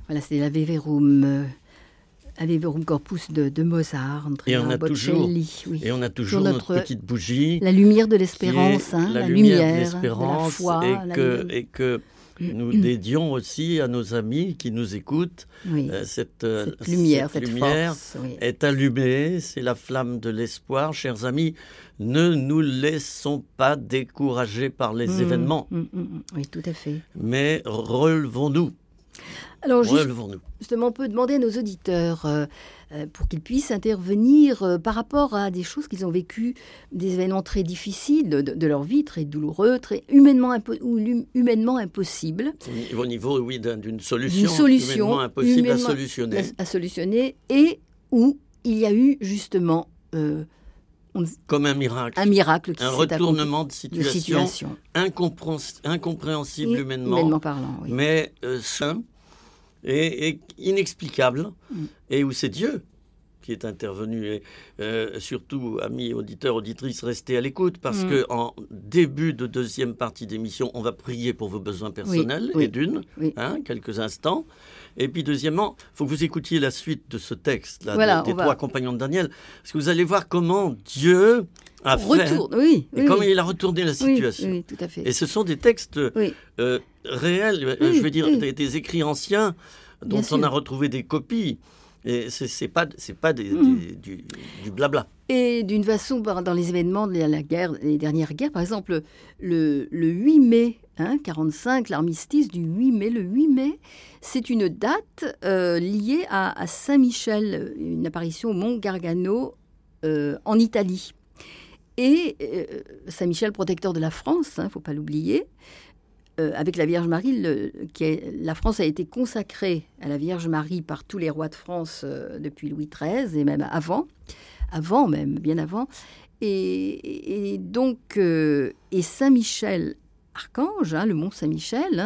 Speaker 1: Voilà, c'est l'Ave Verum, Ave Verum Corpus de Mozart,
Speaker 2: Et on
Speaker 1: Andrea
Speaker 2: a toujours,
Speaker 1: Bocelli. Oui.
Speaker 2: et on a toujours notre petite bougie.
Speaker 1: La lumière de
Speaker 2: qui est
Speaker 1: l'espérance,
Speaker 2: la
Speaker 1: lumière
Speaker 2: lumière de
Speaker 1: de la
Speaker 2: l'espérance,
Speaker 1: foi.
Speaker 2: et que nous dédions aussi à nos amis qui nous écoutent.
Speaker 1: Oui.
Speaker 2: Cette
Speaker 1: lumière, cette
Speaker 2: lumière
Speaker 1: force. Oui.
Speaker 2: est allumée, c'est la flamme de l'espoir. Chers amis, ne nous laissons pas décourager par les événements,
Speaker 1: Oui, tout à fait.
Speaker 2: mais relevons-nous.
Speaker 1: Alors,
Speaker 2: Relevons-nous.
Speaker 1: justement, on peut demander à nos auditeurs pour qu'ils puissent intervenir par rapport à des choses qu'ils ont vécues, des événements très difficiles de leur vie, très douloureux, très humainement impossibles.
Speaker 2: Au niveau, oui, d'une solution,
Speaker 1: D'une solution
Speaker 2: humainement impossible à
Speaker 1: humainement
Speaker 2: solutionner.
Speaker 1: à solutionner, et où il y a eu justement
Speaker 2: Comme un miracle.
Speaker 1: un miracle qui
Speaker 2: Un
Speaker 1: s'est
Speaker 2: retournement de
Speaker 1: accompli,
Speaker 2: situation, incompréhensible humainement,
Speaker 1: humainement parlant. Oui.
Speaker 2: mais sain et inexplicable, et où c'est Dieu qui est intervenu. Et surtout, amis auditeurs, auditrices, restez à l'écoute, parce que en début de deuxième partie d'émission, on va prier pour vos besoins personnels,
Speaker 1: Oui,
Speaker 2: quelques instants. Et puis deuxièmement, il faut que vous écoutiez la suite de ce texte là,
Speaker 1: Voilà,
Speaker 2: des trois compagnons de Daniel, parce que vous allez voir comment Dieu a fait, et comment il a retourné la situation.
Speaker 1: Oui, tout à fait.
Speaker 2: Et ce sont des textes réels, je veux dire, des écrits anciens dont on a retrouvé des copies. Et c'est pas du blabla.
Speaker 1: Et d'une façon, dans les événements de la guerre, les dernières guerres, par exemple, le 8 mai 45, l'armistice du 8 mai, le 8 mai, c'est une date liée à Saint-Michel, une apparition au Mont Gargano en Italie. Et Saint-Michel, protecteur de la France, il ne faut pas l'oublier, avec la Vierge Marie, la France a été consacrée à la Vierge Marie par tous les rois de France depuis Louis XIII, et même bien avant. Et donc, et Saint-Michel, archange, le mont Saint-Michel,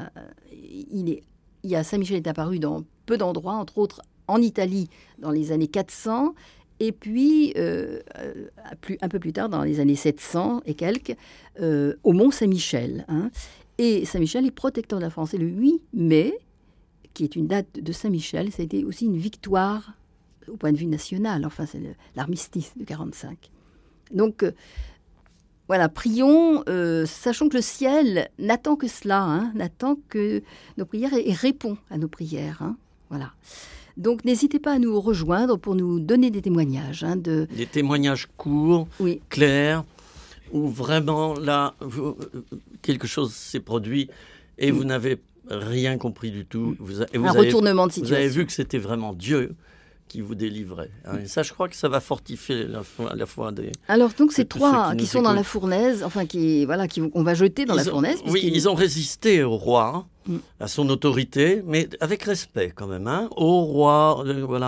Speaker 1: Saint-Michel est apparu dans peu d'endroits, entre autres en Italie dans les années 400, et puis un peu plus tard, dans les années 700 et quelques, au mont Saint-Michel. Et Saint-Michel est protecteur de la France. Et le 8 mai, qui est une date de Saint-Michel, ça a été aussi une victoire au point de vue national. Enfin, c'est l'armistice de 45. Donc, voilà, prions, sachons que le ciel n'attend que cela, n'attend que nos prières et répond à nos prières. Voilà. Donc, n'hésitez pas à nous rejoindre pour nous donner des témoignages.
Speaker 2: Des témoignages courts, clairs, où vraiment, là, quelque chose s'est produit et vous n'avez rien compris du tout.
Speaker 1: Retournement de situation.
Speaker 2: Vous avez vu que c'était vraiment Dieu qui vous délivrait. Et ça, je crois que ça va fortifier à la fois des...
Speaker 1: Alors, donc, ces trois qui sont dans la fournaise, enfin, qu'on va jeter dans la fournaise.
Speaker 2: Oui, ils ont résisté au roi, à son autorité, mais avec respect quand même, au roi,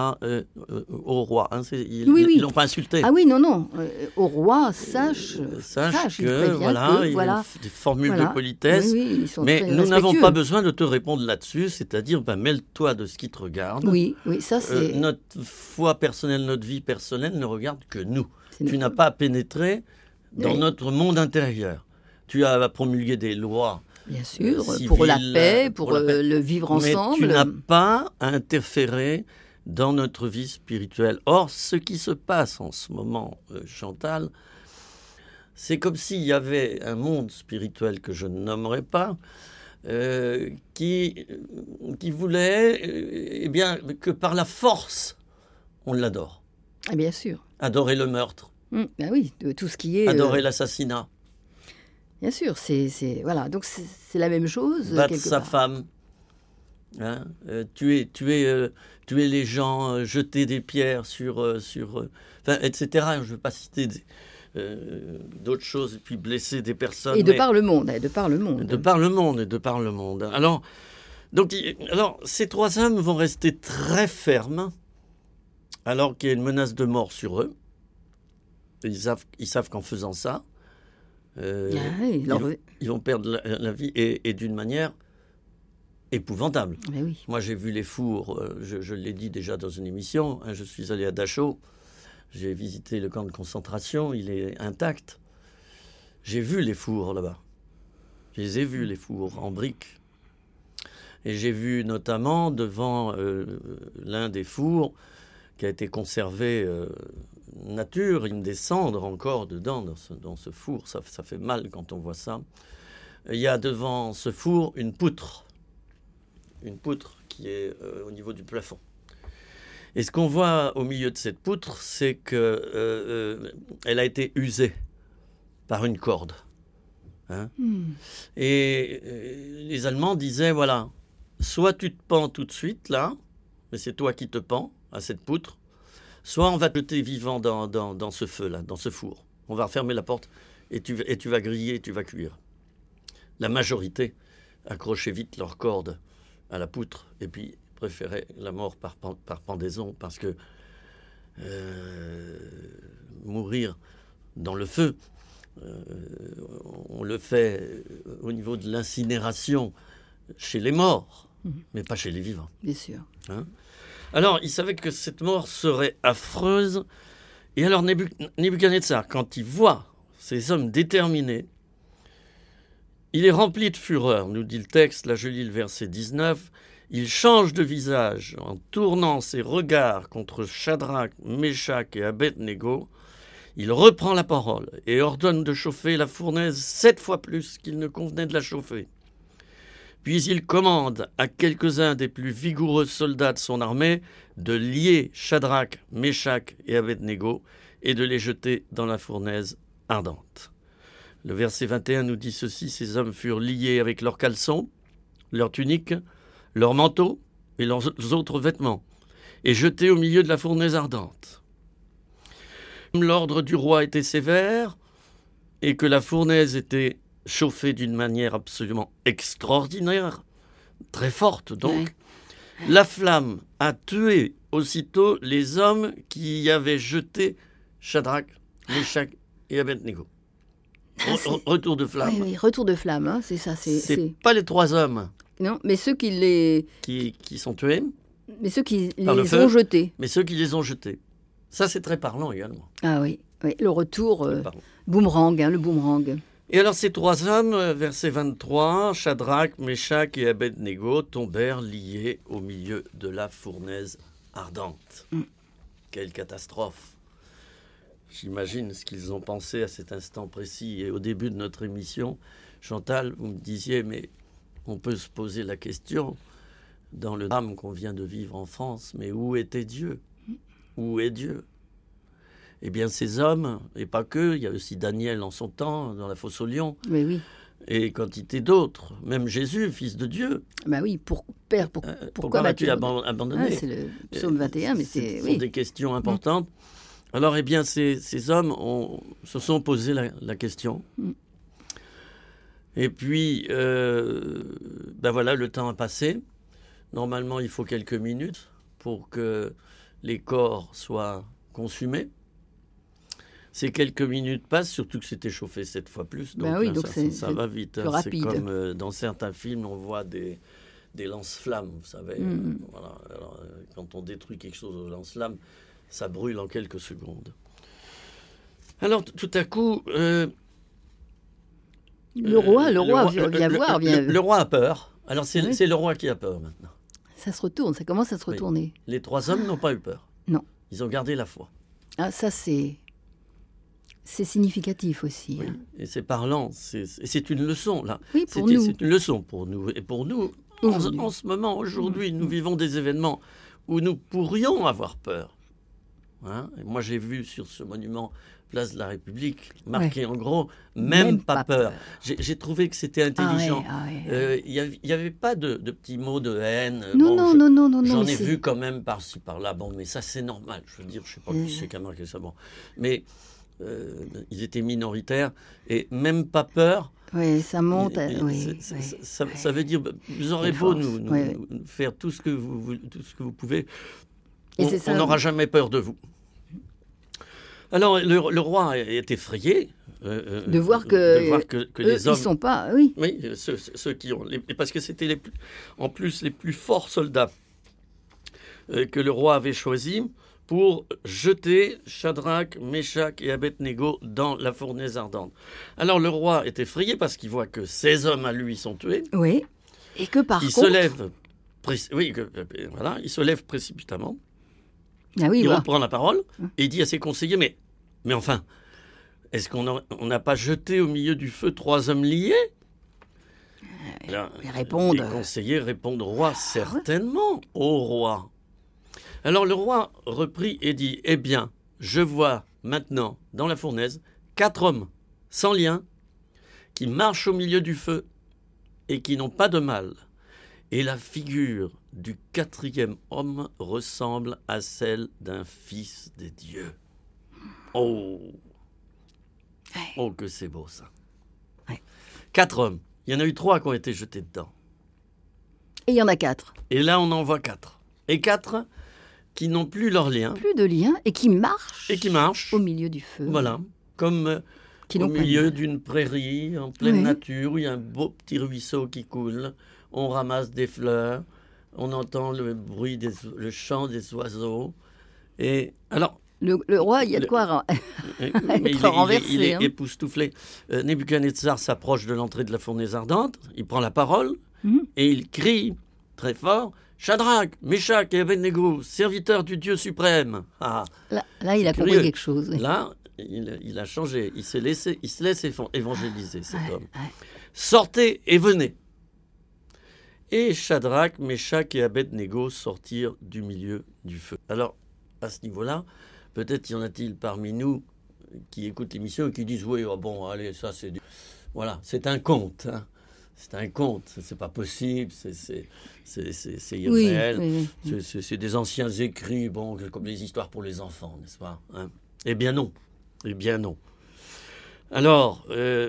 Speaker 2: au roi. Ils l'ont pas insulté.
Speaker 1: Ah oui, non. Au roi, sache
Speaker 2: que, il y a des formules de politesse. Mais nous n'avons pas besoin de te répondre là-dessus, c'est-à-dire, mêle-toi de ce qui te regarde.
Speaker 1: Oui, ça c'est...
Speaker 2: Notre foi personnelle, notre vie personnelle ne regarde que nous. Tu n'as pas à pénétrer dans notre monde intérieur. Tu as à promulguer des lois.
Speaker 1: Bien sûr,
Speaker 2: civiles,
Speaker 1: pour la paix, pour le vivre ensemble.
Speaker 2: Mais tu n'as pas à interférer dans notre vie spirituelle. Or, ce qui se passe en ce moment, Chantal, c'est comme s'il y avait un monde spirituel que je ne nommerai pas, qui voulait que par la force, on l'adore.
Speaker 1: Ah, bien sûr.
Speaker 2: Adorer le meurtre.
Speaker 1: Ben oui, de tout ce qui est...
Speaker 2: Adorer l'assassinat.
Speaker 1: Bien sûr, voilà. Donc c'est la même chose.
Speaker 2: Battre sa femme, tuer les gens, jeter des pierres sur etc. Je ne veux pas citer d'autres choses, et puis blesser des personnes.
Speaker 1: Et de par le monde.
Speaker 2: Alors, ces trois hommes vont rester très fermes, alors qu'il y a une menace de mort sur eux. Ils savent qu'en faisant ça, ils vont perdre la vie et d'une manière épouvantable.
Speaker 1: Oui.
Speaker 2: Moi, j'ai vu les fours, je l'ai dit déjà dans une émission, je suis allé à Dachau, j'ai visité le camp de concentration, il est intact. J'ai vu les fours là-bas. Je les ai vus, les fours, en briques. Et j'ai vu notamment devant l'un des fours qui a été conservé nature, une des cendres encore dedans, dans ce four. Ça fait mal quand on voit ça. Il y a devant ce four une poutre qui est au niveau du plafond. Et ce qu'on voit au milieu de cette poutre, c'est qu'elle a été usée par une corde. Hein. Et les Allemands disaient, voilà, soit tu te pends tout de suite, là, mais c'est toi qui te pends à cette poutre, soit on va te jeter vivant dans ce feu-là, dans ce four. On va refermer la porte et tu vas griller et tu vas cuire. La majorité accrochait vite leur corde à la poutre et puis préférait la mort par pendaison parce que mourir dans le feu, on le fait au niveau de l'incinération chez les morts, mais pas chez les vivants.
Speaker 1: Bien sûr.
Speaker 2: Hein? Alors, il savait que cette mort serait affreuse. Et alors, Nebuchadnezzar, quand il voit ces hommes déterminés, il est rempli de fureur, nous dit le texte, là je lis le verset 19. Il change de visage en tournant ses regards contre Shadrach, Meshach et Abed-Négo. Il reprend la parole et ordonne de chauffer la fournaise 7 fois plus qu'il ne convenait de la chauffer. Puis il commande à quelques-uns des plus vigoureux soldats de son armée de lier Shadrach, Meshach et Abed-Négo et de les jeter dans la fournaise ardente. Le verset 21 nous dit ceci, ces hommes furent liés avec leurs caleçons, leurs tuniques, leurs manteaux et leurs autres vêtements, et jetés au milieu de la fournaise ardente. L'ordre du roi était sévère, et que la fournaise était chauffée d'une manière absolument extraordinaire, très forte donc, la flamme a tué aussitôt les hommes qui y avaient jeté Shadrach, Meshach et Abed-Négo. Retour de flamme.
Speaker 1: Oui, retour de flamme, hein, c'est ça.
Speaker 2: C'est pas les 3 hommes
Speaker 1: non, mais ceux qui
Speaker 2: sont tués,
Speaker 1: mais ceux qui les ont jetés.
Speaker 2: Mais ceux qui les ont jetés. Ça, c'est très parlant également.
Speaker 1: Ah oui, le retour boomerang, le boomerang.
Speaker 2: Et alors ces 3 hommes, verset 23, Shadrach, Meshach et Abed-Négo tombèrent liés au milieu de la fournaise ardente. Quelle catastrophe! J'imagine ce qu'ils ont pensé à cet instant précis. Et au début de notre émission, Chantal, vous me disiez, mais on peut se poser la question, dans le drame qu'on vient de vivre en France, mais où était Dieu? Où est Dieu? Eh bien, ces hommes, et pas que, il y a aussi Daniel en son temps, dans la fosse aux lions,
Speaker 1: oui.
Speaker 2: Et quantité d'autres, même Jésus, fils de Dieu.
Speaker 1: Ben oui, pourquoi
Speaker 2: m'as-tu abandonné?
Speaker 1: C'est le psaume 21, mais
Speaker 2: ce sont des questions importantes. Alors, eh bien, ces hommes se sont posé la question. Et puis, voilà, le temps a passé. Normalement, il faut quelques minutes pour que les corps soient consumés. Ces quelques minutes passent, surtout que c'était chauffé 7 fois plus. Donc, ça va vite. C'est comme dans certains films, on voit des lance-flammes, vous savez. Voilà. Alors, quand on détruit quelque chose au lance-flammes, ça brûle en quelques secondes. Alors, tout à coup...
Speaker 1: Le roi vient voir.
Speaker 2: Le roi a peur. Alors, c'est le roi qui a peur maintenant.
Speaker 1: Ça se retourne, ça commence à se retourner.
Speaker 2: Les 3 hommes n'ont pas eu peur.
Speaker 1: Non.
Speaker 2: Ils ont gardé la foi.
Speaker 1: Ah, ça, c'est significatif aussi.
Speaker 2: Oui. Et c'est parlant. C'est une leçon, là.
Speaker 1: Oui, pour nous.
Speaker 2: C'est une leçon pour nous. Et pour nous, en ce moment, aujourd'hui, nous vivons des événements où nous pourrions avoir peur. Hein? Et moi, j'ai vu sur ce monument Place de la République, marqué en gros, même pas peur. J'ai trouvé que c'était intelligent. Il n'y avait pas de petits mots de haine.
Speaker 1: Non.
Speaker 2: J'en ai vu quand même par-ci, par-là. Bon, mais ça, c'est normal. Je veux dire, je ne sais pas qui c'est qui a marqué ça. Bon. Mais ils étaient minoritaires. Et même pas peur.
Speaker 1: Oui, ça monte.
Speaker 2: Ça veut dire, vous aurez beau nous faire tout ce que vous pouvez. On n'aura jamais peur de vous. Alors, le roi est effrayé
Speaker 1: de voir que
Speaker 2: les hommes...
Speaker 1: Ils sont pas... Oui,
Speaker 2: ceux qui ont... parce que c'était en plus les plus forts soldats que le roi avait choisis pour jeter Shadrach, Meshach et Abed-Négo dans la fournaise ardente. Alors, le roi est effrayé parce qu'il voit que ces hommes à lui sont tués.
Speaker 1: Oui. Et que par
Speaker 2: il
Speaker 1: contre...
Speaker 2: se lève, voilà, il se lève précipitamment,
Speaker 1: Ah oui,
Speaker 2: il
Speaker 1: voilà.
Speaker 2: reprend la parole et il dit à ses conseillers, mais enfin, est-ce qu'on n'a pas jeté au milieu du feu 3 hommes liés? Là,
Speaker 1: Ils répondent...
Speaker 2: les conseillers répondent au roi, certainement au roi. Alors le roi reprit et dit, eh bien, je vois maintenant dans la fournaise 4 hommes sans lien qui marchent au milieu du feu et qui n'ont pas de mal. Et la figure du 4e homme ressemble à celle d'un fils des dieux. Oh, oh que c'est beau ça.
Speaker 1: Ouais.
Speaker 2: 4 hommes. Il y en a eu 3 qui ont été jetés dedans.
Speaker 1: Et il y en a 4.
Speaker 2: Et là, on en voit 4. Et 4 qui n'ont plus leur lien
Speaker 1: Plus de lien et qui marchent
Speaker 2: et qui marchent.
Speaker 1: au milieu du feu.
Speaker 2: Voilà, comme
Speaker 1: Qui
Speaker 2: au
Speaker 1: n'ont pas de
Speaker 2: milieu
Speaker 1: lien.
Speaker 2: d'une prairie, en pleine
Speaker 1: Oui.
Speaker 2: nature, où il y a un beau petit ruisseau qui coule. On ramasse des fleurs, on entend le bruit, le chant des oiseaux. Et alors,
Speaker 1: Le roi, il y a de quoi
Speaker 2: mais
Speaker 1: être renversé.
Speaker 2: il est
Speaker 1: hein.
Speaker 2: époustouflé. Nebuchadnezzar s'approche de l'entrée de la fournaise ardente, il prend la parole
Speaker 1: Mhm.
Speaker 2: et il crie très fort, Shadrach, Meshach et Abednego, serviteurs du Dieu suprême. Ah,
Speaker 1: Là, il a
Speaker 2: c'est
Speaker 1: compris
Speaker 2: curieux.
Speaker 1: quelque chose. Oui.
Speaker 2: là, il a changé, il se laisse évangéliser, cet
Speaker 1: Ouais,
Speaker 2: homme.
Speaker 1: ouais.
Speaker 2: Sortez et venez. Et Shadrach, Meshach et Abednego sortirent du milieu du feu. Alors, à ce niveau-là, peut-être y en a-t-il parmi nous qui écoutent l'émission et qui disent « Oui, oh bon, allez, ça c'est... Voilà, c'est un conte. Hein. C'est un conte, c'est pas possible, c'est
Speaker 1: Oui,
Speaker 2: irréel.
Speaker 1: oui, oui.
Speaker 2: C'est des anciens écrits, bon, comme des histoires pour les enfants, n'est-ce pas, hein? Eh bien non. Eh bien non. Alors,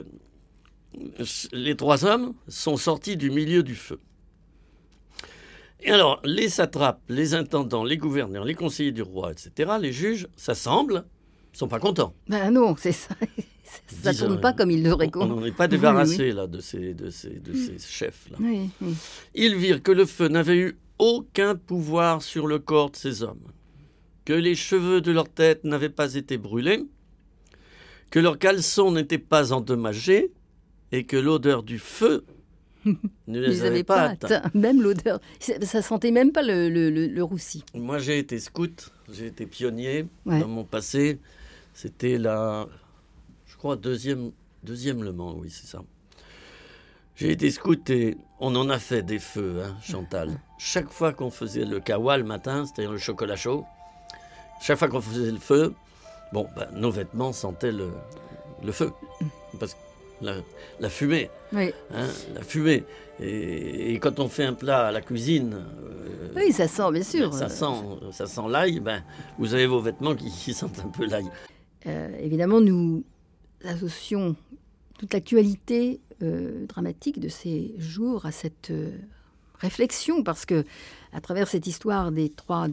Speaker 2: les 3 hommes sont sortis du milieu du feu. Et alors, les satrapes, les intendants, les gouverneurs, les conseillers du roi, etc., les juges, s'assemblent, ne sont pas contents.
Speaker 1: Ben non, c'est ça. Ça ne
Speaker 2: Disent,
Speaker 1: tourne pas comme il devrait.
Speaker 2: On n'en est pas débarrassé là, de ces chefs-là.
Speaker 1: Oui, oui.
Speaker 2: Ils virent que le feu n'avait eu aucun pouvoir sur le corps de ces hommes, que les cheveux de leur tête n'avaient pas été brûlés, que leurs caleçons n'étaient pas endommagés et que l'odeur du feu ne les
Speaker 1: Ils
Speaker 2: avait
Speaker 1: n'avaient
Speaker 2: pas
Speaker 1: pas
Speaker 2: atteints.
Speaker 1: atteint. Même l'odeur. Ça sentait même pas le roussi.
Speaker 2: Moi, j'ai été scout, j'ai été pionnier
Speaker 1: Ouais.
Speaker 2: dans mon passé. C'était je crois, deuxième Le Mans, oui, c'est ça. J'ai été scout et on en a fait des feux, hein, Chantal. Chaque fois qu'on faisait le kawa le matin, c'est-à-dire le chocolat chaud, chaque fois qu'on faisait le feu, bon, nos vêtements sentaient le feu. Parce que la fumée,
Speaker 1: Oui.
Speaker 2: hein, la fumée. Et quand on fait un plat à la cuisine,
Speaker 1: Oui, ça sent, bien sûr.
Speaker 2: ça sent l'ail, vous avez vos vêtements qui sentent un peu l'ail.
Speaker 1: Évidemment, nous associons toute l'actualité dramatique de ces jours à cette réflexion, parce que à travers cette histoire des trois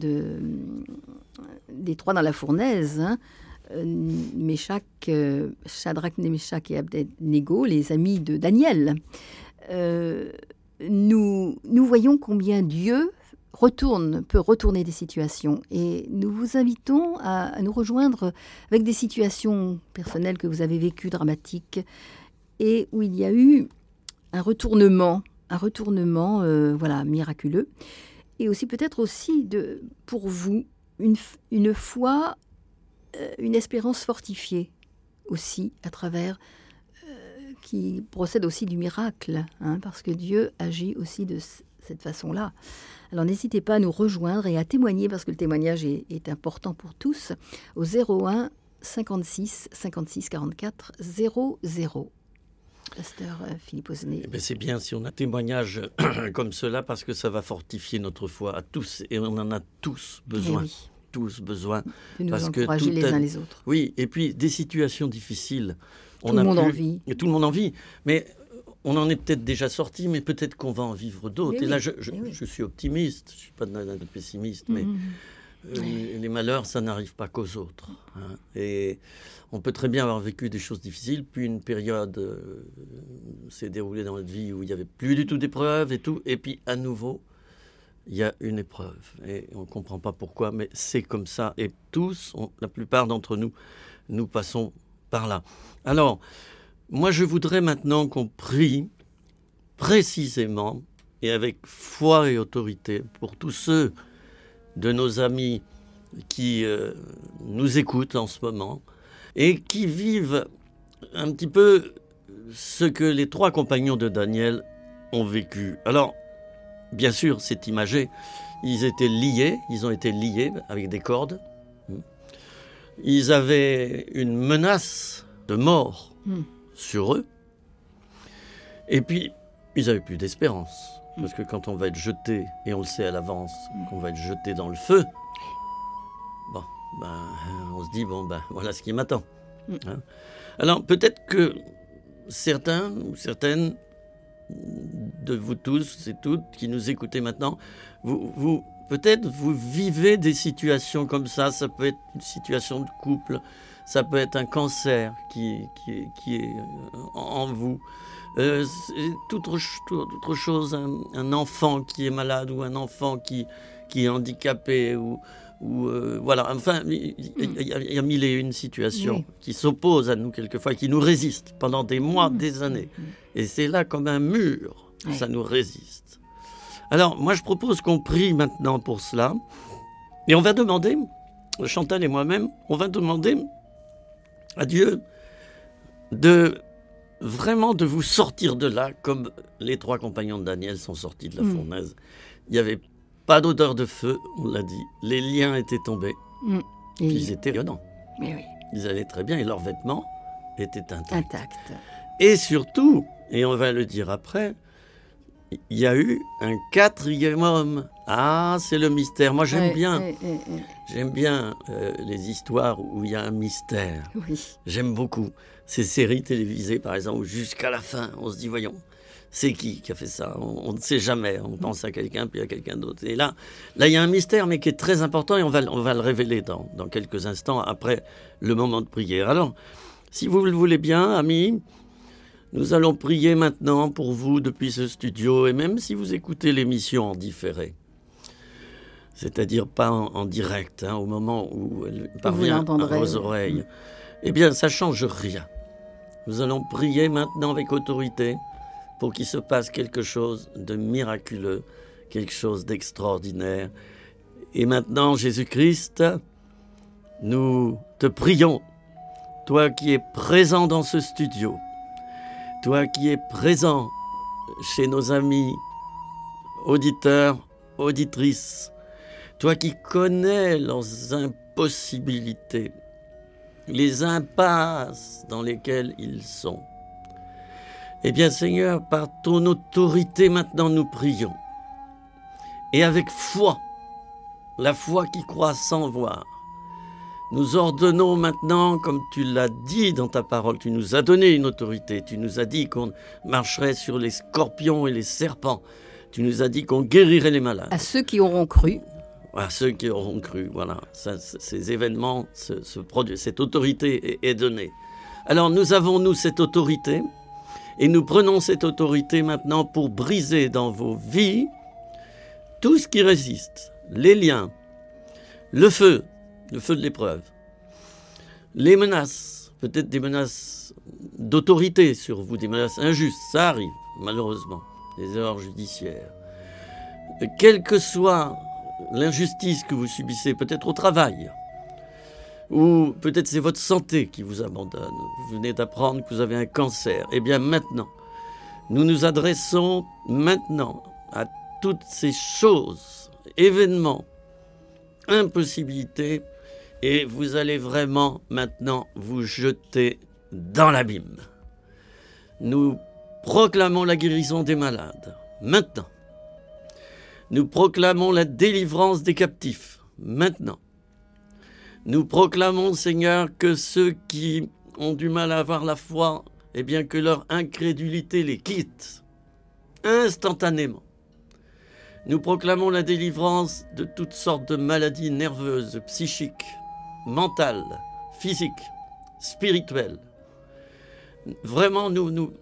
Speaker 1: dans la fournaise, hein, Shadrach, Meshach et Abednego, les amis de Daniel, nous voyons combien Dieu peut retourner des situations. Et nous vous invitons à nous rejoindre avec des situations personnelles que vous avez vécues, dramatiques, et où il y a eu un retournement voilà, miraculeux. Et aussi peut-être aussi pour vous une foi, une espérance fortifiée aussi à travers qui procède aussi du miracle, hein, parce que Dieu agit aussi de cette façon-là. Alors n'hésitez pas à nous rejoindre et à témoigner, parce que le témoignage est important pour tous, au 01 56 56 44 00. Pasteur Philippe Osnet.
Speaker 2: C'est bien si on a un témoignage comme cela, parce que ça va fortifier notre foi à tous, et on en a tous besoin.
Speaker 1: Oui,
Speaker 2: tous besoin.
Speaker 1: de nous
Speaker 2: Parce que
Speaker 1: encourager les uns les autres.
Speaker 2: Oui, et puis des situations difficiles.
Speaker 1: Tout le monde en vit.
Speaker 2: Et tout le monde en vit, mais on en est peut-être déjà sorti, mais peut-être qu'on va en vivre d'autres.
Speaker 1: Mais
Speaker 2: Et là,
Speaker 1: oui,
Speaker 2: je suis optimiste, je ne suis pas un pessimiste, mais les malheurs, ça n'arrive pas qu'aux autres. Hein. Et on peut très bien avoir vécu des choses difficiles, puis une période s'est déroulée dans notre vie où il n'y avait plus du tout d'épreuves et tout, et puis à nouveau, il y a une épreuve. Et on ne comprend pas pourquoi, mais c'est comme ça. Et tous, la plupart d'entre nous, nous passons par là. Alors, moi, je voudrais maintenant qu'on prie précisément et avec foi et autorité pour tous ceux de nos amis qui nous écoutent en ce moment et qui vivent un petit peu ce que les 3 compagnons de Daniel ont vécu. Alors, bien sûr, c'est imagé. Ils ont été liés avec des cordes. Ils avaient une menace de mort sur eux. Et puis, ils n'avaient plus d'espérance. Parce que quand on va être jeté, et on le sait à l'avance, qu'on va être jeté dans le feu, on se dit, voilà ce qui m'attend. Hein. Alors, peut-être que certains ou certaines de vous tous et toutes qui nous écoutez maintenant, peut-être vous vivez des situations comme ça. Ça peut être une situation de couple, ça peut être un cancer qui est en vous. Toute autre chose, un enfant qui est malade ou un enfant qui est handicapé voilà. Enfin, il y a mille et une situations qui s'opposent à nous quelquefois, qui nous résistent pendant des mois, des années. Et c'est là comme un mur, ça nous résiste. Alors, moi, je propose qu'on prie maintenant pour cela. Et on va demander, Chantal et moi-même, on va demander à Dieu de vous sortir de là, comme les 3 compagnons de Daniel sont sortis de la fournaise. Il n'y avait pas d'odeur de feu, on l'a dit. Les liens étaient tombés. Ils étaient rayonnants. Ils allaient très bien et leurs vêtements étaient intacts. Et surtout, et on va le dire après, il y a eu un 4e homme. Ah, c'est le mystère. Moi, j'aime bien les histoires où il y a un mystère. J'aime beaucoup ces séries télévisées, par exemple, où jusqu'à la fin, on se dit, voyons, c'est qui a fait ça ? On ne sait jamais. On pense à quelqu'un, puis à quelqu'un d'autre. Et là, il y a un mystère, mais qui est très important, et on va le révéler dans quelques instants, après le moment de prière. Alors, si vous le voulez bien, amis, nous allons prier maintenant pour vous depuis ce studio, et même si vous écoutez l'émission en différé, c'est-à-dire pas en direct, au moment où elle parvient à vos oreilles, eh bien, ça ne change rien. Nous allons prier maintenant avec autorité pour qu'il se passe quelque chose de miraculeux, quelque chose d'extraordinaire. Et maintenant, Jésus-Christ, nous te prions, toi qui es présent dans ce studio, toi qui es présent chez nos amis auditeurs, auditrices, toi qui connais leurs impossibilités, les impasses dans lesquelles ils sont. Eh bien, Seigneur, par ton autorité, maintenant, nous prions. Et avec foi, la foi qui croit sans voir, nous ordonnons maintenant, comme tu l'as dit dans ta parole, tu nous as donné une autorité, tu nous as dit qu'on marcherait sur les scorpions et les serpents, tu nous as dit qu'on guérirait les malades.
Speaker 1: À ceux qui auront cru.
Speaker 2: À ceux qui auront cru, voilà. Ces événements se produisent, cette autorité est donnée. Alors nous avons, cette autorité, et nous prenons cette autorité maintenant pour briser dans vos vies tout ce qui résiste, les liens, le feu de l'épreuve, les menaces, peut-être des menaces d'autorité sur vous, des menaces injustes, ça arrive malheureusement, des erreurs judiciaires. Quelle que soit l'injustice que vous subissez, peut-être au travail, ou peut-être c'est votre santé qui vous abandonne, vous venez d'apprendre que vous avez un cancer, eh bien maintenant, nous nous adressons maintenant à toutes ces choses, événements, impossibilités, et vous allez vraiment maintenant vous jeter dans l'abîme. Nous proclamons la guérison des malades, maintenant. Nous proclamons la délivrance des captifs, maintenant. Nous proclamons, Seigneur, que ceux qui ont du mal à avoir la foi, eh bien que leur incrédulité les quitte instantanément. Nous proclamons la délivrance de toutes sortes de maladies nerveuses, psychiques, mentales, physiques, spirituelles. Vraiment, nous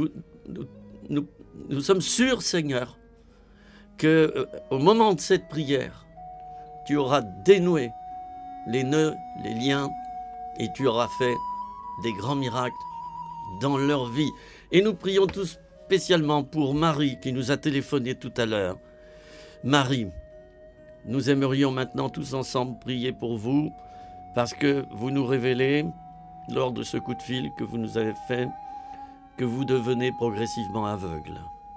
Speaker 2: sommes sûrs, Seigneur, qu'au moment de cette prière, tu auras dénoué les nœuds, les liens, et tu auras fait des grands miracles dans leur vie. Et nous prions tous spécialement pour Marie qui nous a téléphoné tout à l'heure. Marie, nous aimerions maintenant tous ensemble prier pour vous parce que vous nous révélez, lors de ce coup de fil que vous nous avez fait, que vous devenez progressivement aveugle.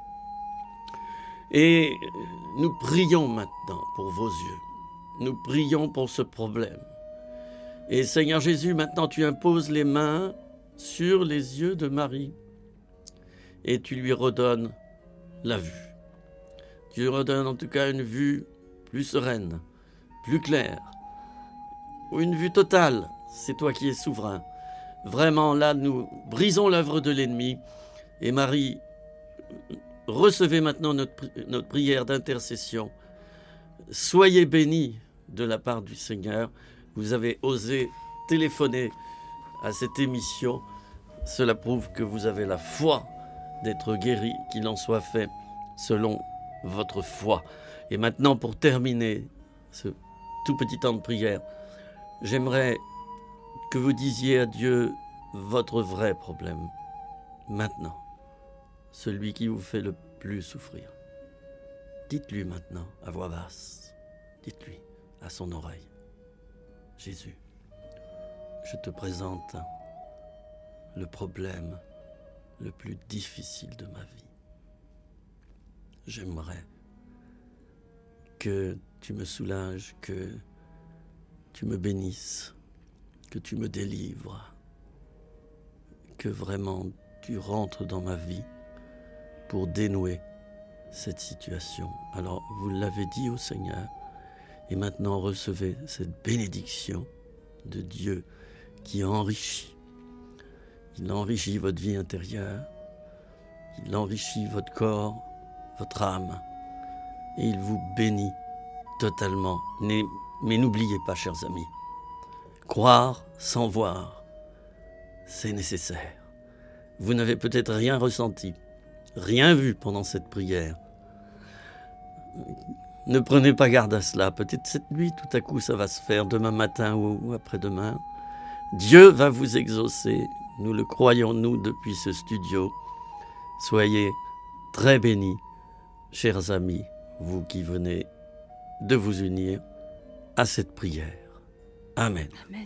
Speaker 2: Et nous prions maintenant pour vos yeux. Nous prions pour ce problème. Et Seigneur Jésus, maintenant tu imposes les mains sur les yeux de Marie et tu lui redonnes la vue. Tu lui redonnes en tout cas une vue plus sereine, plus claire, ou une vue totale. C'est toi qui es souverain. Vraiment, là, nous brisons l'œuvre de l'ennemi. Et Marie, recevez maintenant notre prière d'intercession. Soyez bénis de la part du Seigneur. Vous avez osé téléphoner à cette émission. Cela prouve que vous avez la foi d'être guéri, qu'il en soit fait selon votre foi. Et maintenant, pour terminer ce tout petit temps de prière, j'aimerais que vous disiez à Dieu votre vrai problème. Maintenant, celui qui vous fait le plus souffrir. Dites-lui maintenant à voix basse. Dites-lui à son oreille. Jésus, je te présente le problème le plus difficile de ma vie. J'aimerais que tu me soulages, que tu me bénisses, que tu me délivres, que vraiment tu rentres dans ma vie pour dénouer cette situation. Alors, vous l'avez dit au Seigneur, et maintenant recevez cette bénédiction de Dieu qui enrichit. Il enrichit votre vie intérieure, il enrichit votre corps, votre âme, et il vous bénit totalement. Mais n'oubliez pas, chers amis, croire sans voir, c'est nécessaire. Vous n'avez peut-être rien ressenti, rien vu pendant cette prière. Ne prenez pas garde à cela. Peut-être cette nuit, tout à coup, ça va se faire demain matin ou après-demain. Dieu va vous exaucer. Nous le croyons, nous, depuis ce studio. Soyez très bénis, chers amis, vous qui venez de vous unir à cette prière. Amen.
Speaker 1: Amen.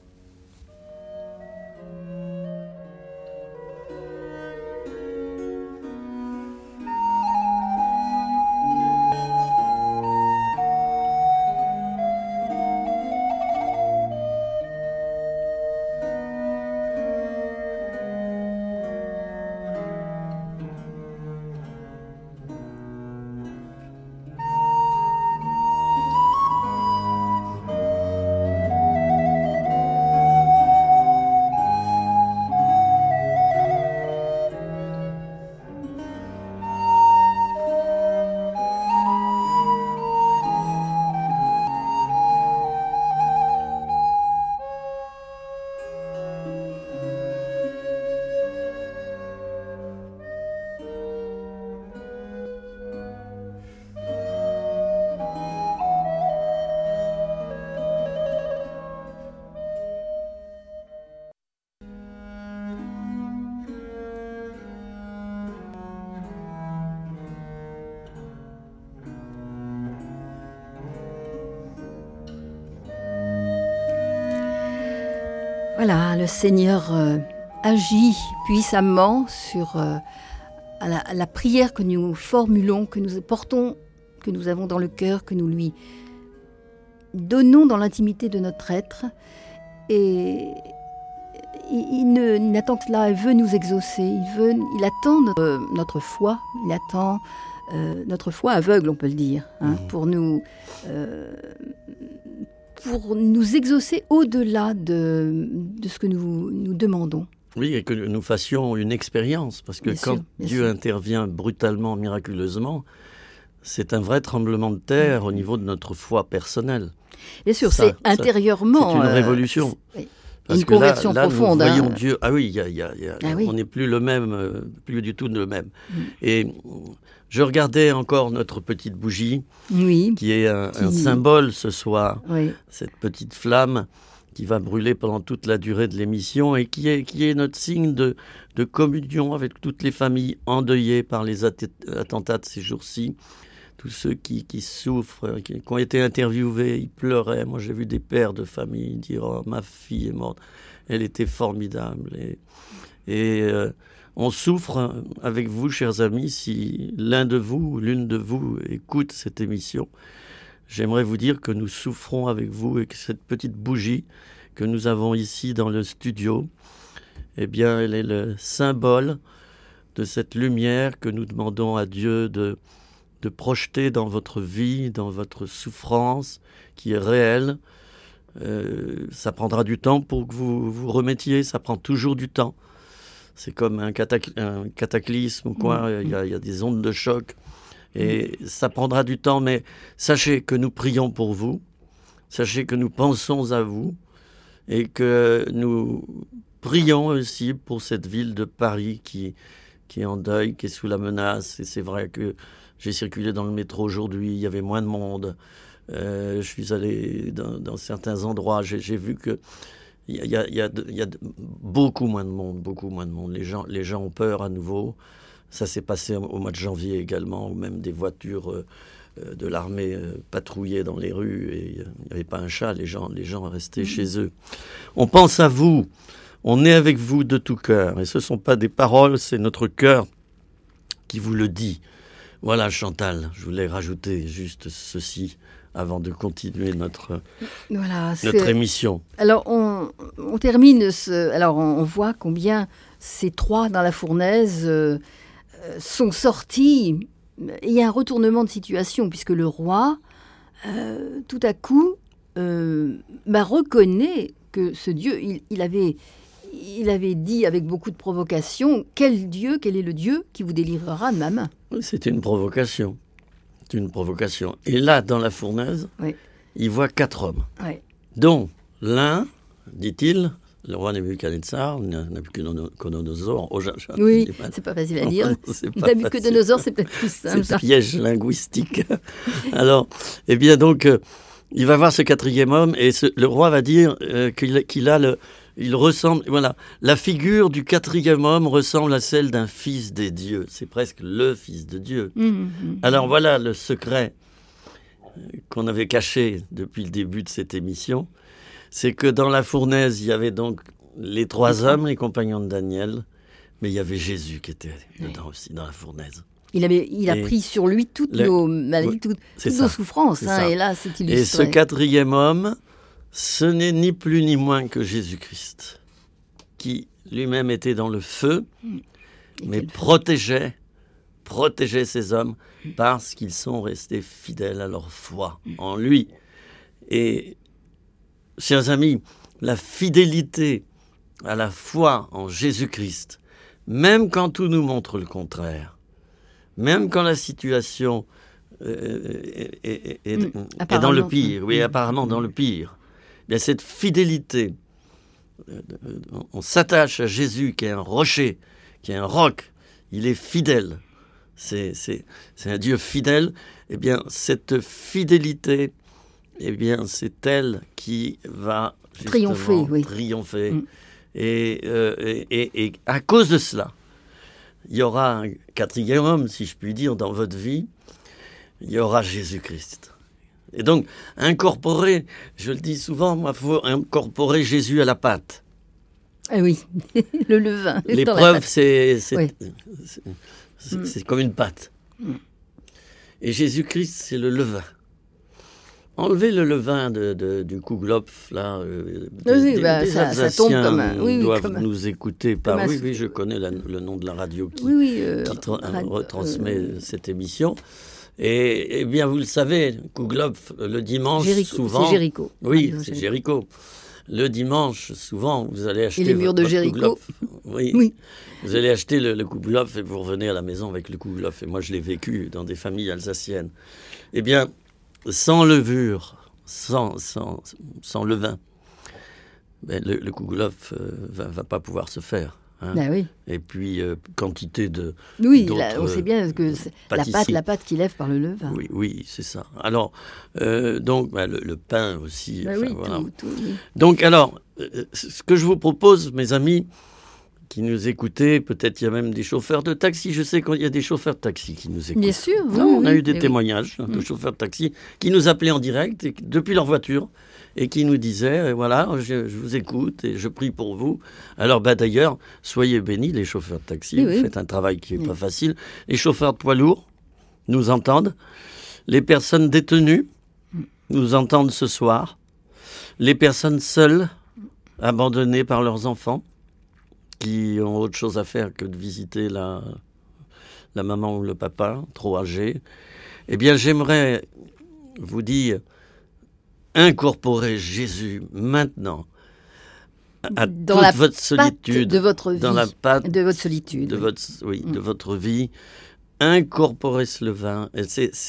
Speaker 1: Voilà, le Seigneur agit puissamment sur la prière que nous formulons, que nous portons, que nous avons dans le cœur, que nous lui donnons dans l'intimité de notre être. Et il n'attend que cela, il veut nous exaucer, il attend notre foi, il attend notre foi aveugle, on peut le dire, hein, pour nous exaucer au-delà de ce que nous demandons.
Speaker 2: Oui, et que nous fassions une expérience, parce que quand Dieu intervient brutalement, miraculeusement, c'est un vrai tremblement de terre au niveau de notre foi personnelle.
Speaker 1: Bien sûr, c'est intérieurement.
Speaker 2: C'est une révolution. Parce
Speaker 1: une conversion profonde.
Speaker 2: Nous voyons Dieu. Ah oui, on n'est plus le même, plus du tout le même. Et je regardais encore notre petite bougie, qui est un symbole ce soir, cette petite flamme qui va brûler pendant toute la durée de l'émission et qui est notre signe de communion avec toutes les familles endeuillées par les attentats de ces jours-ci. Tous ceux qui souffrent, qui ont été interviewés, ils pleuraient. Moi, j'ai vu des pères de famille dire « Oh, ma fille est morte, elle était formidable ». Et on souffre avec vous, chers amis, si l'un de vous ou l'une de vous écoute cette émission. J'aimerais vous dire que nous souffrons avec vous et que cette petite bougie que nous avons ici dans le studio, eh bien, elle est le symbole de cette lumière que nous demandons à Dieu de projeter dans votre vie, dans votre souffrance qui est réelle. Ça prendra du temps pour que vous vous remettiez, ça prend toujours du temps. C'est comme un cataclysme ou quoi, il y a des ondes de choc. Et ça prendra du temps, mais sachez que nous prions pour vous, sachez que nous pensons à vous et que nous prions aussi pour cette ville de Paris qui est en deuil, qui est sous la menace. Et c'est vrai que j'ai circulé dans le métro aujourd'hui, il y avait moins de monde. Je suis allé dans certains endroits, j'ai vu que il y a beaucoup moins de monde. Les gens ont peur à nouveau. Ça s'est passé au mois de janvier également, où même des voitures de l'armée patrouillaient dans les rues et il n'y avait pas un chat, les gens restaient chez eux. On pense à vous, on est avec vous de tout cœur. Et ce ne sont pas des paroles, c'est notre cœur qui vous le dit. Voilà, Chantal, je voulais rajouter juste ceci avant de continuer notre émission.
Speaker 1: Alors, on termine alors, on voit combien ces trois dans la fournaise sont sortis. Il y a un retournement de situation, puisque le roi, tout à coup, reconnaît que ce Dieu, il avait dit avec beaucoup de provocation, quel est le Dieu qui vous délivrera de ma main ?
Speaker 2: C'était une provocation. Et là, dans la fournaise, il voit 4 hommes, dont l'un, dit-il, le roi Nebuchadnezzar, Nabuchodonosor.
Speaker 1: Oui, c'est pas facile à dire. Nabuchodonosor, c'est peut-être plus simple.
Speaker 2: C'est piège linguistique. Alors, eh bien donc, il va voir ce 4e homme et le roi va dire il ressemble, voilà, la figure du 4e homme ressemble à celle d'un fils des dieux. C'est presque le fils de Dieu. Alors voilà le secret qu'on avait caché depuis le début de cette émission. C'est que dans la fournaise, il y avait donc les 3 hommes, les compagnons de Daniel, mais il y avait Jésus qui était dedans aussi, dans la fournaise.
Speaker 1: Il a pris sur lui toutes nos maladies, toutes nos souffrances. Et là, c'est illustré.
Speaker 2: Et ce 4e homme, ce n'est ni plus ni moins que Jésus-Christ, qui lui-même était dans le feu, mais protégeait ces hommes parce qu'ils sont restés fidèles à leur foi en lui. Et chers amis, la fidélité à la foi en Jésus-Christ, même quand tout nous montre le contraire, même quand la situation est dans le pire, apparemment dans le pire, bien cette fidélité, on s'attache à Jésus qui est un rocher, qui est un roc, il est fidèle, c'est un Dieu fidèle, et bien cette fidélité, eh bien, c'est elle qui va triompher. Et à cause de cela, il y aura un 4e homme, si je puis dire, dans votre vie. Il y aura Jésus-Christ. Et donc, incorporer, je le dis souvent, il faut incorporer Jésus à la pâte.
Speaker 1: Ah oui, le levain.
Speaker 2: L'épreuve, c'est comme une pâte. Et Jésus-Christ, c'est le levain. Enlevez le levain du Kouglopf, là. Des Alsaciens ça tombe comme doivent nous écouter par... Oui, je connais le nom de la radio qui retransmet cette émission. Et bien, vous le savez, Kouglopf, le dimanche, souvent...
Speaker 1: C'est Jéricho.
Speaker 2: Oui, c'est Jéricho. Le dimanche, souvent, vous allez acheter...
Speaker 1: Et les murs de Jéricho.
Speaker 2: Oui. Vous allez acheter le Kouglopf et vous revenez à la maison avec le Kouglopf. Et moi, je l'ai vécu dans des familles alsaciennes. Eh bien... Sans levure, sans levain, le Kouglopf va pas pouvoir se faire. hein.
Speaker 1: Ah oui.
Speaker 2: Et puis quantité de...
Speaker 1: Oui,
Speaker 2: d'autres,
Speaker 1: on sait bien que c'est
Speaker 2: pâtisseries.
Speaker 1: la pâte qui lève par le levain.
Speaker 2: Oui, c'est ça. Alors, donc, le pain aussi.
Speaker 1: Bah
Speaker 2: enfin,
Speaker 1: oui,
Speaker 2: voilà.
Speaker 1: tout, oui.
Speaker 2: Donc, alors, ce que je vous propose, mes amis, qui nous écoutez, peut-être il y a même des chauffeurs de taxi. Je sais qu'il y a des chauffeurs de taxi qui nous écoutent.
Speaker 1: Bien sûr, oui.
Speaker 2: Non, on a
Speaker 1: oui,
Speaker 2: eu des
Speaker 1: mais
Speaker 2: témoignages de chauffeurs de taxi qui nous appelaient en direct depuis leur voiture et qui nous disaient, voilà, je vous écoute et je prie pour vous. Alors, d'ailleurs, soyez bénis, les chauffeurs de taxi.
Speaker 1: Oui,
Speaker 2: vous
Speaker 1: oui.
Speaker 2: faites un travail qui n'est pas facile. Les chauffeurs de poids lourds nous entendent. Les personnes détenues nous entendent ce soir. Les personnes seules, abandonnées par leurs enfants, qui ont autre chose à faire que de visiter la maman ou le papa, trop âgés. Eh bien, j'aimerais vous dire, incorporez Jésus maintenant à
Speaker 1: Dans
Speaker 2: toute
Speaker 1: la
Speaker 2: votre
Speaker 1: pâte
Speaker 2: solitude,
Speaker 1: de votre vie,
Speaker 2: dans la pâte
Speaker 1: de votre solitude.
Speaker 2: de
Speaker 1: oui.
Speaker 2: de votre vie. Incorporez ce levain. Et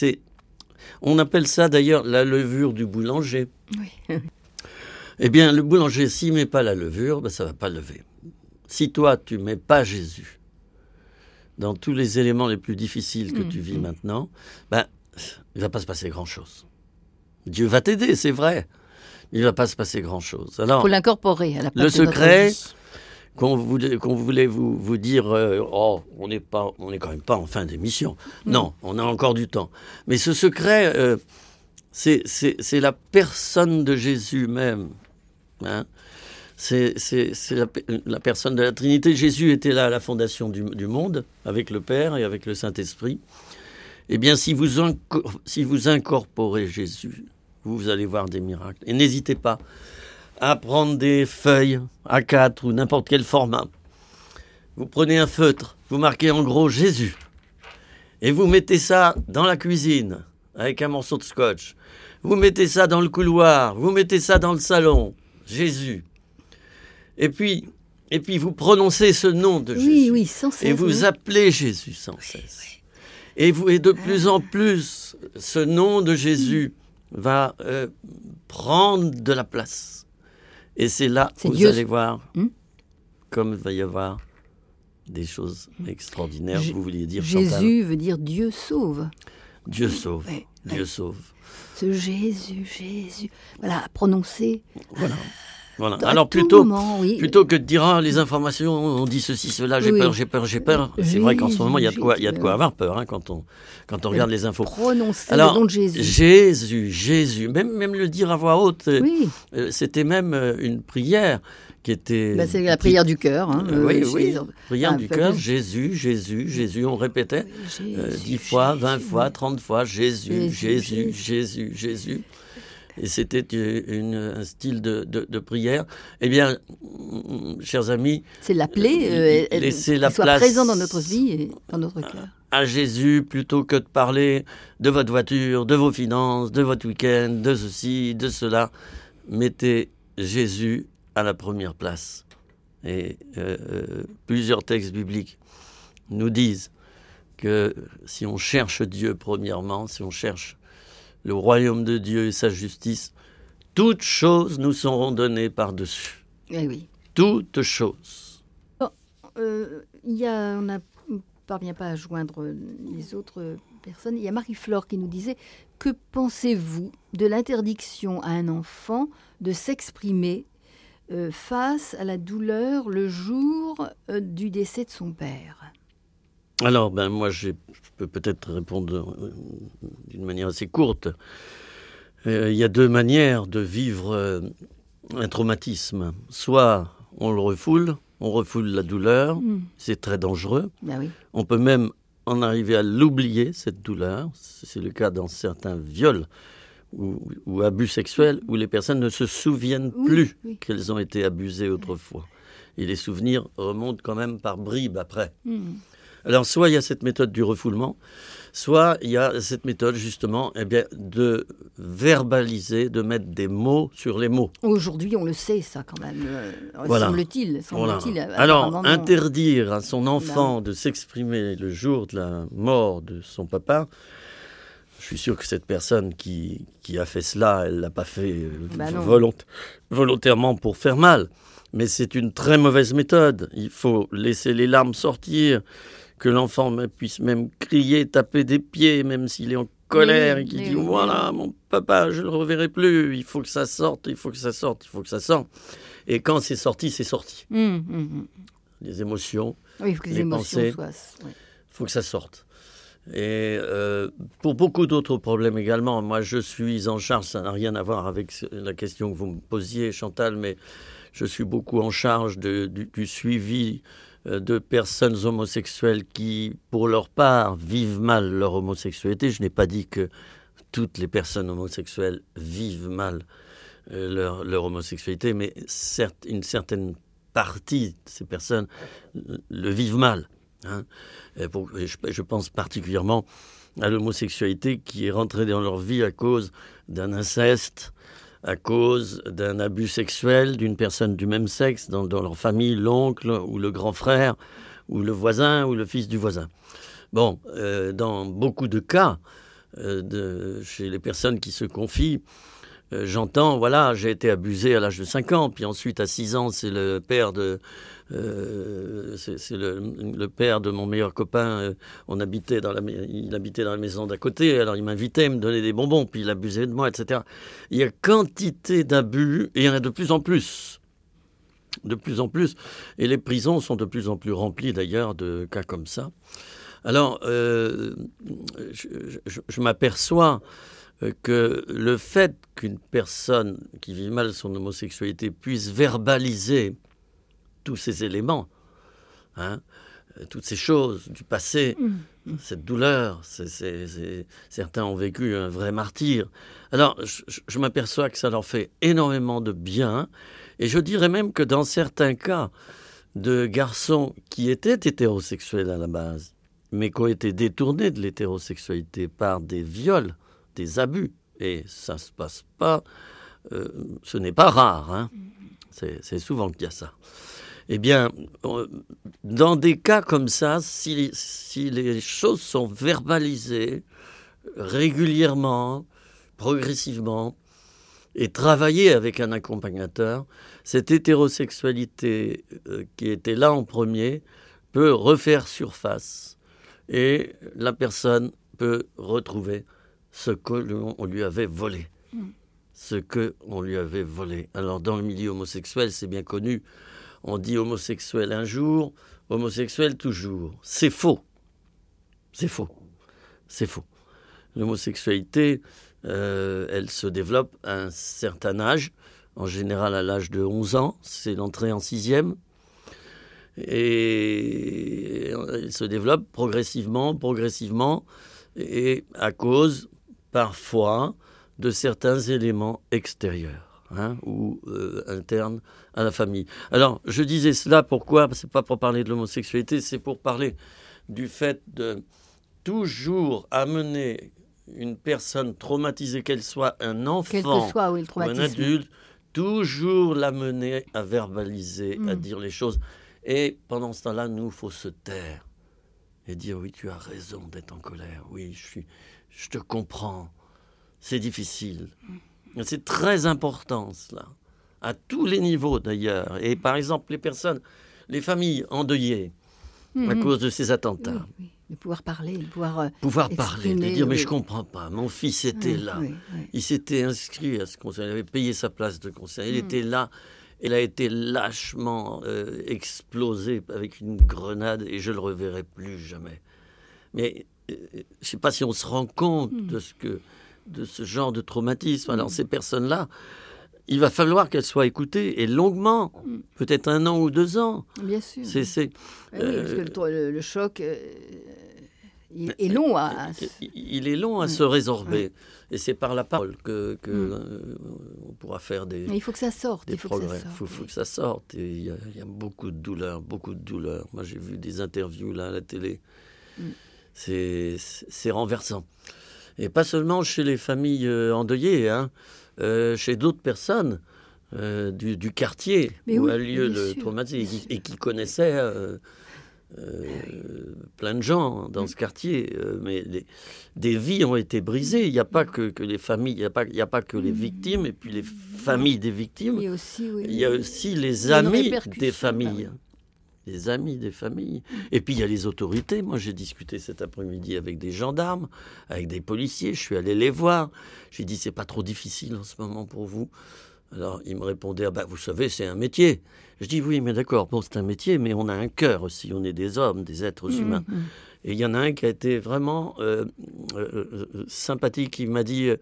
Speaker 2: on appelle ça d'ailleurs la levure du boulanger.
Speaker 1: Oui.
Speaker 2: Eh bien, le boulanger, s'il ne met pas la levure, ben, ça ne va pas lever. Si toi, tu ne mets pas Jésus dans tous les éléments les plus difficiles que tu vis maintenant, ben, il ne va pas se passer grand-chose. Dieu va t'aider, c'est vrai. Il ne va pas se passer grand-chose. Alors,
Speaker 1: Il faut l'incorporer à la pâte
Speaker 2: le
Speaker 1: de notre
Speaker 2: secret
Speaker 1: vie.
Speaker 2: qu'on voulait vous dire, on n'est quand même pas en fin d'émission. Non, on a encore du temps. Mais ce secret, c'est la personne de Jésus même. Hein. C'est la personne de la Trinité. Jésus était là à la fondation du monde, avec le Père et avec le Saint-Esprit. Eh bien, si vous incorporez Jésus, vous allez voir des miracles. Et n'hésitez pas à prendre des feuilles A4 ou n'importe quel format. Vous prenez un feutre, vous marquez en gros Jésus. Et vous mettez ça dans la cuisine avec un morceau de scotch. Vous mettez ça dans le couloir, vous mettez ça dans le salon. Jésus. Et puis vous prononcez ce nom de Jésus.
Speaker 1: Oui, sans cesse.
Speaker 2: Et vous appelez Jésus sans cesse. Et de plus en plus, ce nom de Jésus va prendre de la place. Et c'est là que vous allez voir, comme il va y avoir des choses extraordinaires. Vous vouliez dire, Chantal?
Speaker 1: Jésus veut dire Dieu sauve.
Speaker 2: Dieu sauve.
Speaker 1: Ouais.
Speaker 2: Dieu sauve.
Speaker 1: Ce Jésus. Voilà, à prononcer.
Speaker 2: Voilà.
Speaker 1: À
Speaker 2: Alors
Speaker 1: tout
Speaker 2: plutôt que de dire les informations, on dit ceci, cela, j'ai peur. C'est vrai qu'en ce moment il y a de quoi avoir peur quand on regarde les infos.
Speaker 1: Prononcer
Speaker 2: Alors,
Speaker 1: le nom de Jésus.
Speaker 2: Jésus, même le dire à voix haute.
Speaker 1: Oui.
Speaker 2: C'était même une prière qui était.
Speaker 1: C'est la prière du cœur. Hein,
Speaker 2: prière du cœur. Jésus. On répétait 10 fois, 20 fois, 30 fois. Jésus. Et c'était un style de prière. Eh bien, chers amis,
Speaker 1: c'est l'appeler,
Speaker 2: laissez la
Speaker 1: soit
Speaker 2: place
Speaker 1: présent dans notre vie et dans notre cœur.
Speaker 2: À Jésus, plutôt que de parler de votre voiture, de vos finances, de votre week-end, de ceci, de cela. Mettez Jésus à la première place. Et plusieurs textes bibliques nous disent que si on cherche Dieu premièrement, si on cherche le royaume de Dieu et sa justice, toutes choses nous seront données par-dessus.
Speaker 1: Eh oui.
Speaker 2: Toutes choses.
Speaker 1: On ne parvient pas à joindre les autres personnes. Il y a Marie-Flore qui nous disait « Que pensez-vous de l'interdiction à un enfant de s'exprimer face à la douleur le jour du décès de son père ?»
Speaker 2: Alors, moi, je peux peut-être répondre d'une manière assez courte. Il y a deux manières de vivre un traumatisme. Soit on le refoule, on refoule la douleur, c'est très dangereux.
Speaker 1: Ben oui.
Speaker 2: On peut même en arriver à l'oublier, cette douleur. C'est le cas dans certains viols ou abus sexuels où les personnes ne se souviennent plus qu'elles ont été abusées autrefois. Et les souvenirs remontent quand même par bribes après. Alors, soit il y a cette méthode du refoulement, soit il y a cette méthode, justement, de verbaliser, de mettre des mots sur les mots.
Speaker 1: Aujourd'hui, on le sait, ça, quand même,
Speaker 2: voilà.
Speaker 1: semble-t-il.
Speaker 2: Alors, interdire à son enfant de s'exprimer le jour de la mort de son papa, Je suis sûr que cette personne qui a fait cela, elle ne l'a pas fait
Speaker 1: Non.
Speaker 2: volontairement pour faire mal. Mais c'est une très mauvaise méthode. Il faut laisser les larmes sortir, que l'enfant puisse même crier, taper des pieds, même s'il est en colère et qu'il dit « Voilà, mon papa, je ne le reverrai plus. Il faut que ça sorte, il faut que ça sorte, il faut que ça sorte. » Et quand c'est sorti, c'est sorti. Les émotions,
Speaker 1: il faut que
Speaker 2: les pensées, il faut que ça sorte. Et pour beaucoup d'autres problèmes également, moi je suis en charge, ça n'a rien à voir avec la question que vous me posiez, Chantal, mais je suis beaucoup en charge du suivi de personnes homosexuelles qui, pour leur part, vivent mal leur homosexualité. Je n'ai pas dit que toutes les personnes homosexuelles vivent mal leur homosexualité, mais certes, une certaine partie de ces personnes le vivent mal. Hein. Je pense particulièrement à l'homosexualité qui est rentrée dans leur vie à cause d'un inceste, à cause d'un abus sexuel d'une personne du même sexe dans leur famille, l'oncle ou le grand frère ou le voisin ou le fils du voisin. Bon, dans beaucoup de cas, chez les personnes qui se confient, j'entends, voilà, j'ai été abusé à l'âge de 5 ans, puis ensuite à 6 ans, c'est le père de le père de mon meilleur copain. Il habitait dans la maison d'à côté, alors il m'invitait, me donnait des bonbons, puis il abusait de moi, etc. Il y a quantité d'abus, et il y en a de plus en plus. De plus en plus. Et les prisons sont de plus en plus remplies d'ailleurs de cas comme ça. Alors, je m'aperçois que le fait qu'une personne qui vit mal son homosexualité puisse verbaliser tous ces éléments, toutes ces choses du passé, cette douleur, certains ont vécu un vrai martyre. Alors, je m'aperçois que ça leur fait énormément de bien, et je dirais même que dans certains cas de garçons qui étaient hétérosexuels à la base, mais qui ont été détournés de l'hétérosexualité par des viols, des abus, et ça se passe pas, ce n'est pas rare, c'est souvent qu'il y a ça. Eh bien, dans des cas comme ça, si les choses sont verbalisées régulièrement, progressivement, et travaillées avec un accompagnateur, cette hétérosexualité qui était là en premier peut refaire surface et la personne peut retrouver ce qu'on lui avait volé. Ce qu'on lui avait volé. Alors, dans le milieu homosexuel, c'est bien connu, on dit homosexuel un jour, homosexuel toujours. C'est faux. C'est faux. C'est faux. L'homosexualité, elle se développe à un certain âge, en général à l'âge de 11 ans, c'est l'entrée en 6e. Et elle se développe progressivement, et à cause, parfois, de certains éléments extérieurs. Ou interne à la famille. Alors, je disais cela, pourquoi ? C'est pas pour parler de l'homosexualité, c'est pour parler du fait de toujours amener une personne traumatisée, qu'elle soit un enfant
Speaker 1: quel que soit, le
Speaker 2: ou un adulte, toujours l'amener à verbaliser, à dire les choses. Et pendant ce temps-là, nous, il faut se taire et dire « Oui, tu as raison d'être en colère. Oui, je te comprends. C'est difficile. » C'est très important, cela, à tous les niveaux d'ailleurs. Et par exemple, les familles endeuillées à cause de ces attentats.
Speaker 1: Oui. De pouvoir parler, de pouvoir
Speaker 2: parler, de dire mais je comprends pas, mon fils était là, il s'était inscrit à ce concert, il avait payé sa place de concert, il était là, il a été lâchement explosé avec une grenade et je le reverrai plus jamais. Mais je sais pas si on se rend compte de ce genre de traumatisme. Alors ces personnes-là, il va falloir qu'elles soient écoutées et longuement, peut-être 1 an ou 2 ans.
Speaker 1: Bien sûr.
Speaker 2: Oui,
Speaker 1: parce que le choc il est long
Speaker 2: il est long à se résorber. Et c'est par la parole que on pourra faire des progrès.
Speaker 1: Il faut que ça sorte.
Speaker 2: Il faut que ça sorte. Et il y a beaucoup de douleur. Moi, j'ai vu des interviews là à la télé. C'est renversant. Et pas seulement chez les familles endeuillées, chez d'autres personnes du quartier où a lieu le traumatisme et qui connaissaient plein de gens dans ce quartier, mais des vies ont été brisées. Il n'y a pas que les familles, il n'y a pas que les victimes et puis les familles des victimes.
Speaker 1: Oui, aussi, oui.
Speaker 2: Il y a aussi les
Speaker 1: Il y a une
Speaker 2: amis
Speaker 1: répercussion,
Speaker 2: des familles.
Speaker 1: oui.
Speaker 2: Les amis des familles. Et puis il y a les autorités. Moi, j'ai discuté cet après-midi avec des gendarmes, avec des policiers. Je suis allé les voir. J'ai dit, c'est pas trop difficile en ce moment pour vous? Alors, ils me répondaient, vous savez, c'est un métier. Je dis, oui, mais d'accord, bon, c'est un métier, mais on a un cœur aussi. On est des hommes, des êtres humains. Et il y en a un qui a été vraiment sympathique. Il m'a dit,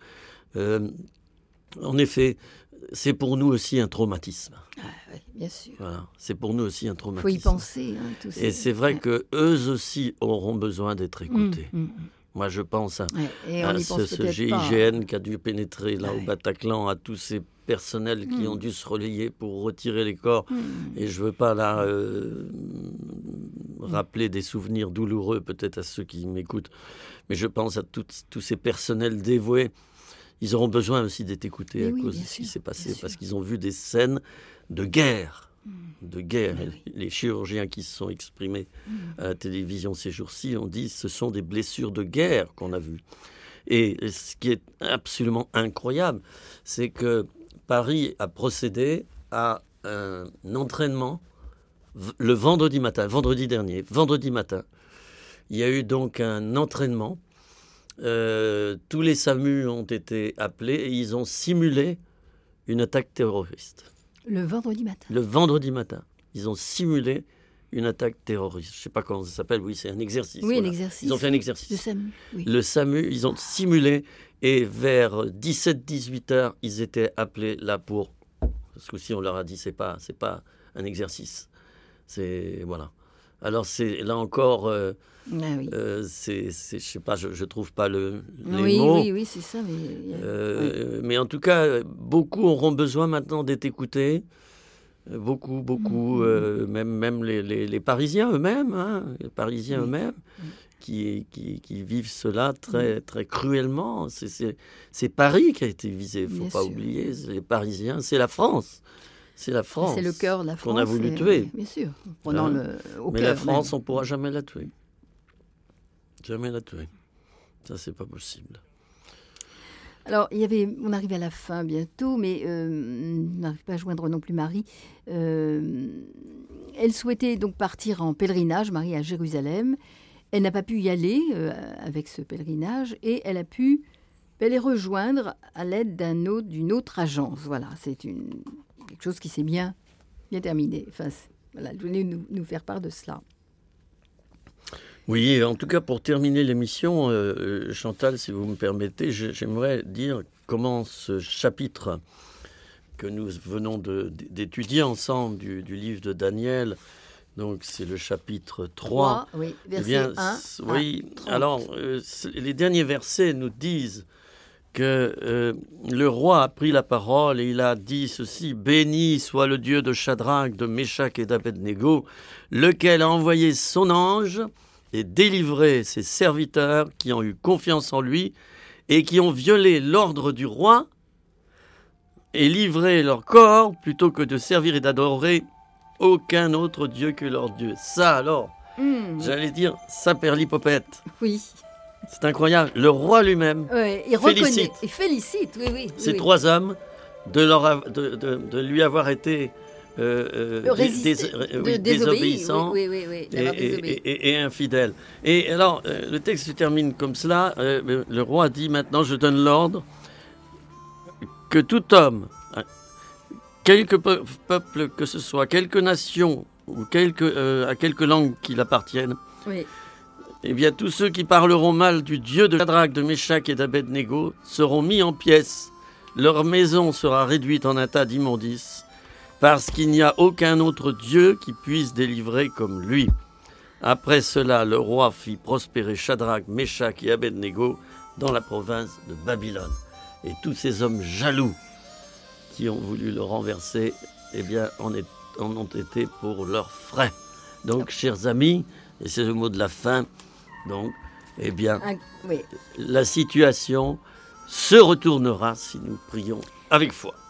Speaker 2: en effet, c'est pour nous aussi un traumatisme.
Speaker 1: Ah, oui, bien sûr.
Speaker 2: Voilà, c'est pour nous aussi un
Speaker 1: Il
Speaker 2: traumatisme.
Speaker 1: faut y penser. Hein, tout ça.
Speaker 2: Et c'est vrai que eux aussi auront besoin d'être écoutés. Moi, je pense à,
Speaker 1: Et on y pense
Speaker 2: ce
Speaker 1: peut-être
Speaker 2: GIGN qui a dû pénétrer là au
Speaker 1: Ouais.
Speaker 2: Bataclan, à tous ces personnels qui ont dû se relayer pour retirer les corps. Et je ne veux pas là rappeler des souvenirs douloureux peut-être à ceux qui m'écoutent, mais je pense à tous ces personnels dévoués. Ils auront besoin aussi d'être écoutés
Speaker 1: Mais
Speaker 2: à
Speaker 1: oui,
Speaker 2: cause de
Speaker 1: bien
Speaker 2: ce qui
Speaker 1: sûr,
Speaker 2: s'est passé,
Speaker 1: bien
Speaker 2: parce
Speaker 1: sûr.
Speaker 2: qu'ils ont vu des scènes de guerre. De guerre.
Speaker 1: Mais oui.
Speaker 2: Les chirurgiens qui se sont exprimés à la télévision ces jours-ci ont dit que ce sont des blessures de guerre qu'on a vues. Et ce qui est absolument incroyable, c'est que Paris a procédé à un entraînement le vendredi matin. Il y a eu donc un entraînement. Tous les SAMU ont été appelés et ils ont simulé une attaque terroriste.
Speaker 1: Le vendredi matin.
Speaker 2: Le vendredi matin, ils ont simulé une attaque terroriste. Je ne sais pas comment ça s'appelle, oui, c'est un exercice.
Speaker 1: Oui,
Speaker 2: voilà.
Speaker 1: un exercice.
Speaker 2: Ils ont fait un exercice.
Speaker 1: Le SAMU. Oui.
Speaker 2: Le SAMU, ils ont simulé et vers 17-18 heures, ils étaient appelés là pour... Parce que si on leur a dit, c'est pas un exercice. C'est... Voilà. Alors, c'est là encore...
Speaker 1: Ah oui.
Speaker 2: je sais pas, je trouve pas les
Speaker 1: Oui,
Speaker 2: mots.
Speaker 1: oui, c'est ça. Mais,
Speaker 2: Mais en tout cas, beaucoup auront besoin maintenant d'être écoutés. Beaucoup, même les Parisiens eux-mêmes, qui vivent cela très, très cruellement. C'est Paris qui a été visé, il ne faut
Speaker 1: Bien
Speaker 2: pas
Speaker 1: sûr.
Speaker 2: oublier. Les Parisiens, c'est la France. C'est la France.
Speaker 1: c'est le cœur de la France.
Speaker 2: qu'on a voulu
Speaker 1: et-
Speaker 2: tuer.
Speaker 1: Bien sûr. Prenant
Speaker 2: Hein.
Speaker 1: au
Speaker 2: Mais
Speaker 1: cœur.
Speaker 2: la France,
Speaker 1: même.
Speaker 2: on ne pourra jamais la tuer. Jamais la tuer. Ça, c'est pas possible.
Speaker 1: Alors, on arrive à la fin bientôt, mais on n'arrive pas à joindre non plus Marie. Elle souhaitait donc partir en pèlerinage, Marie, à Jérusalem. Elle n'a pas pu y aller avec ce pèlerinage et elle a pu les rejoindre à l'aide d'une autre agence. Voilà, c'est quelque chose qui s'est bien terminé. Enfin, voilà, je voulais nous faire part de cela.
Speaker 2: Oui, en tout cas, pour terminer l'émission, Chantal, si vous me permettez, j'aimerais dire comment ce chapitre que nous venons d'étudier ensemble du livre de Daniel, donc c'est le chapitre 3.
Speaker 1: Oui,
Speaker 2: Eh
Speaker 1: verset
Speaker 2: bien,
Speaker 1: 1
Speaker 2: oui,
Speaker 1: à 30.
Speaker 2: alors, les derniers versets nous disent que le roi a pris la parole et il a dit ceci: « Béni soit le Dieu de Shadrach, de Meshach et d'Abednego, lequel a envoyé son ange et délivré ses serviteurs qui ont eu confiance en lui et qui ont violé l'ordre du roi et livré leur corps plutôt que de servir et d'adorer aucun autre Dieu que leur Dieu. » Ça alors, j'allais dire saperlipopette.
Speaker 1: Oui.
Speaker 2: C'est incroyable. Le roi lui-même
Speaker 1: Ouais, il reconnaît,
Speaker 2: félicite
Speaker 1: il félicite, oui.
Speaker 2: ces
Speaker 1: oui.
Speaker 2: trois hommes de lui avoir été désobéissants
Speaker 1: d'avoir désobéi.
Speaker 2: et infidèles. Et alors, le texte se termine comme cela. Le roi dit maintenant, je donne l'ordre que tout homme, quelque peuple que ce soit, quelque nation ou à quelque langue qu'il appartienne,
Speaker 1: Oui.
Speaker 2: eh bien, tous ceux qui parleront mal du Dieu de Shadrach, de Meshach et d'Abednego seront mis en pièces. Leur maison sera réduite en un tas d'immondices, parce qu'il n'y a aucun autre Dieu qui puisse délivrer comme lui. Après cela, le roi fit prospérer Shadrach, Meshach et Abednego dans la province de Babylone. Et tous ces hommes jaloux qui ont voulu le renverser, eh bien, en ont été pour leurs frais. Donc, chers amis, et c'est le mot de la fin, donc, eh bien,
Speaker 1: Oui.
Speaker 2: la situation se retournera si nous prions avec foi.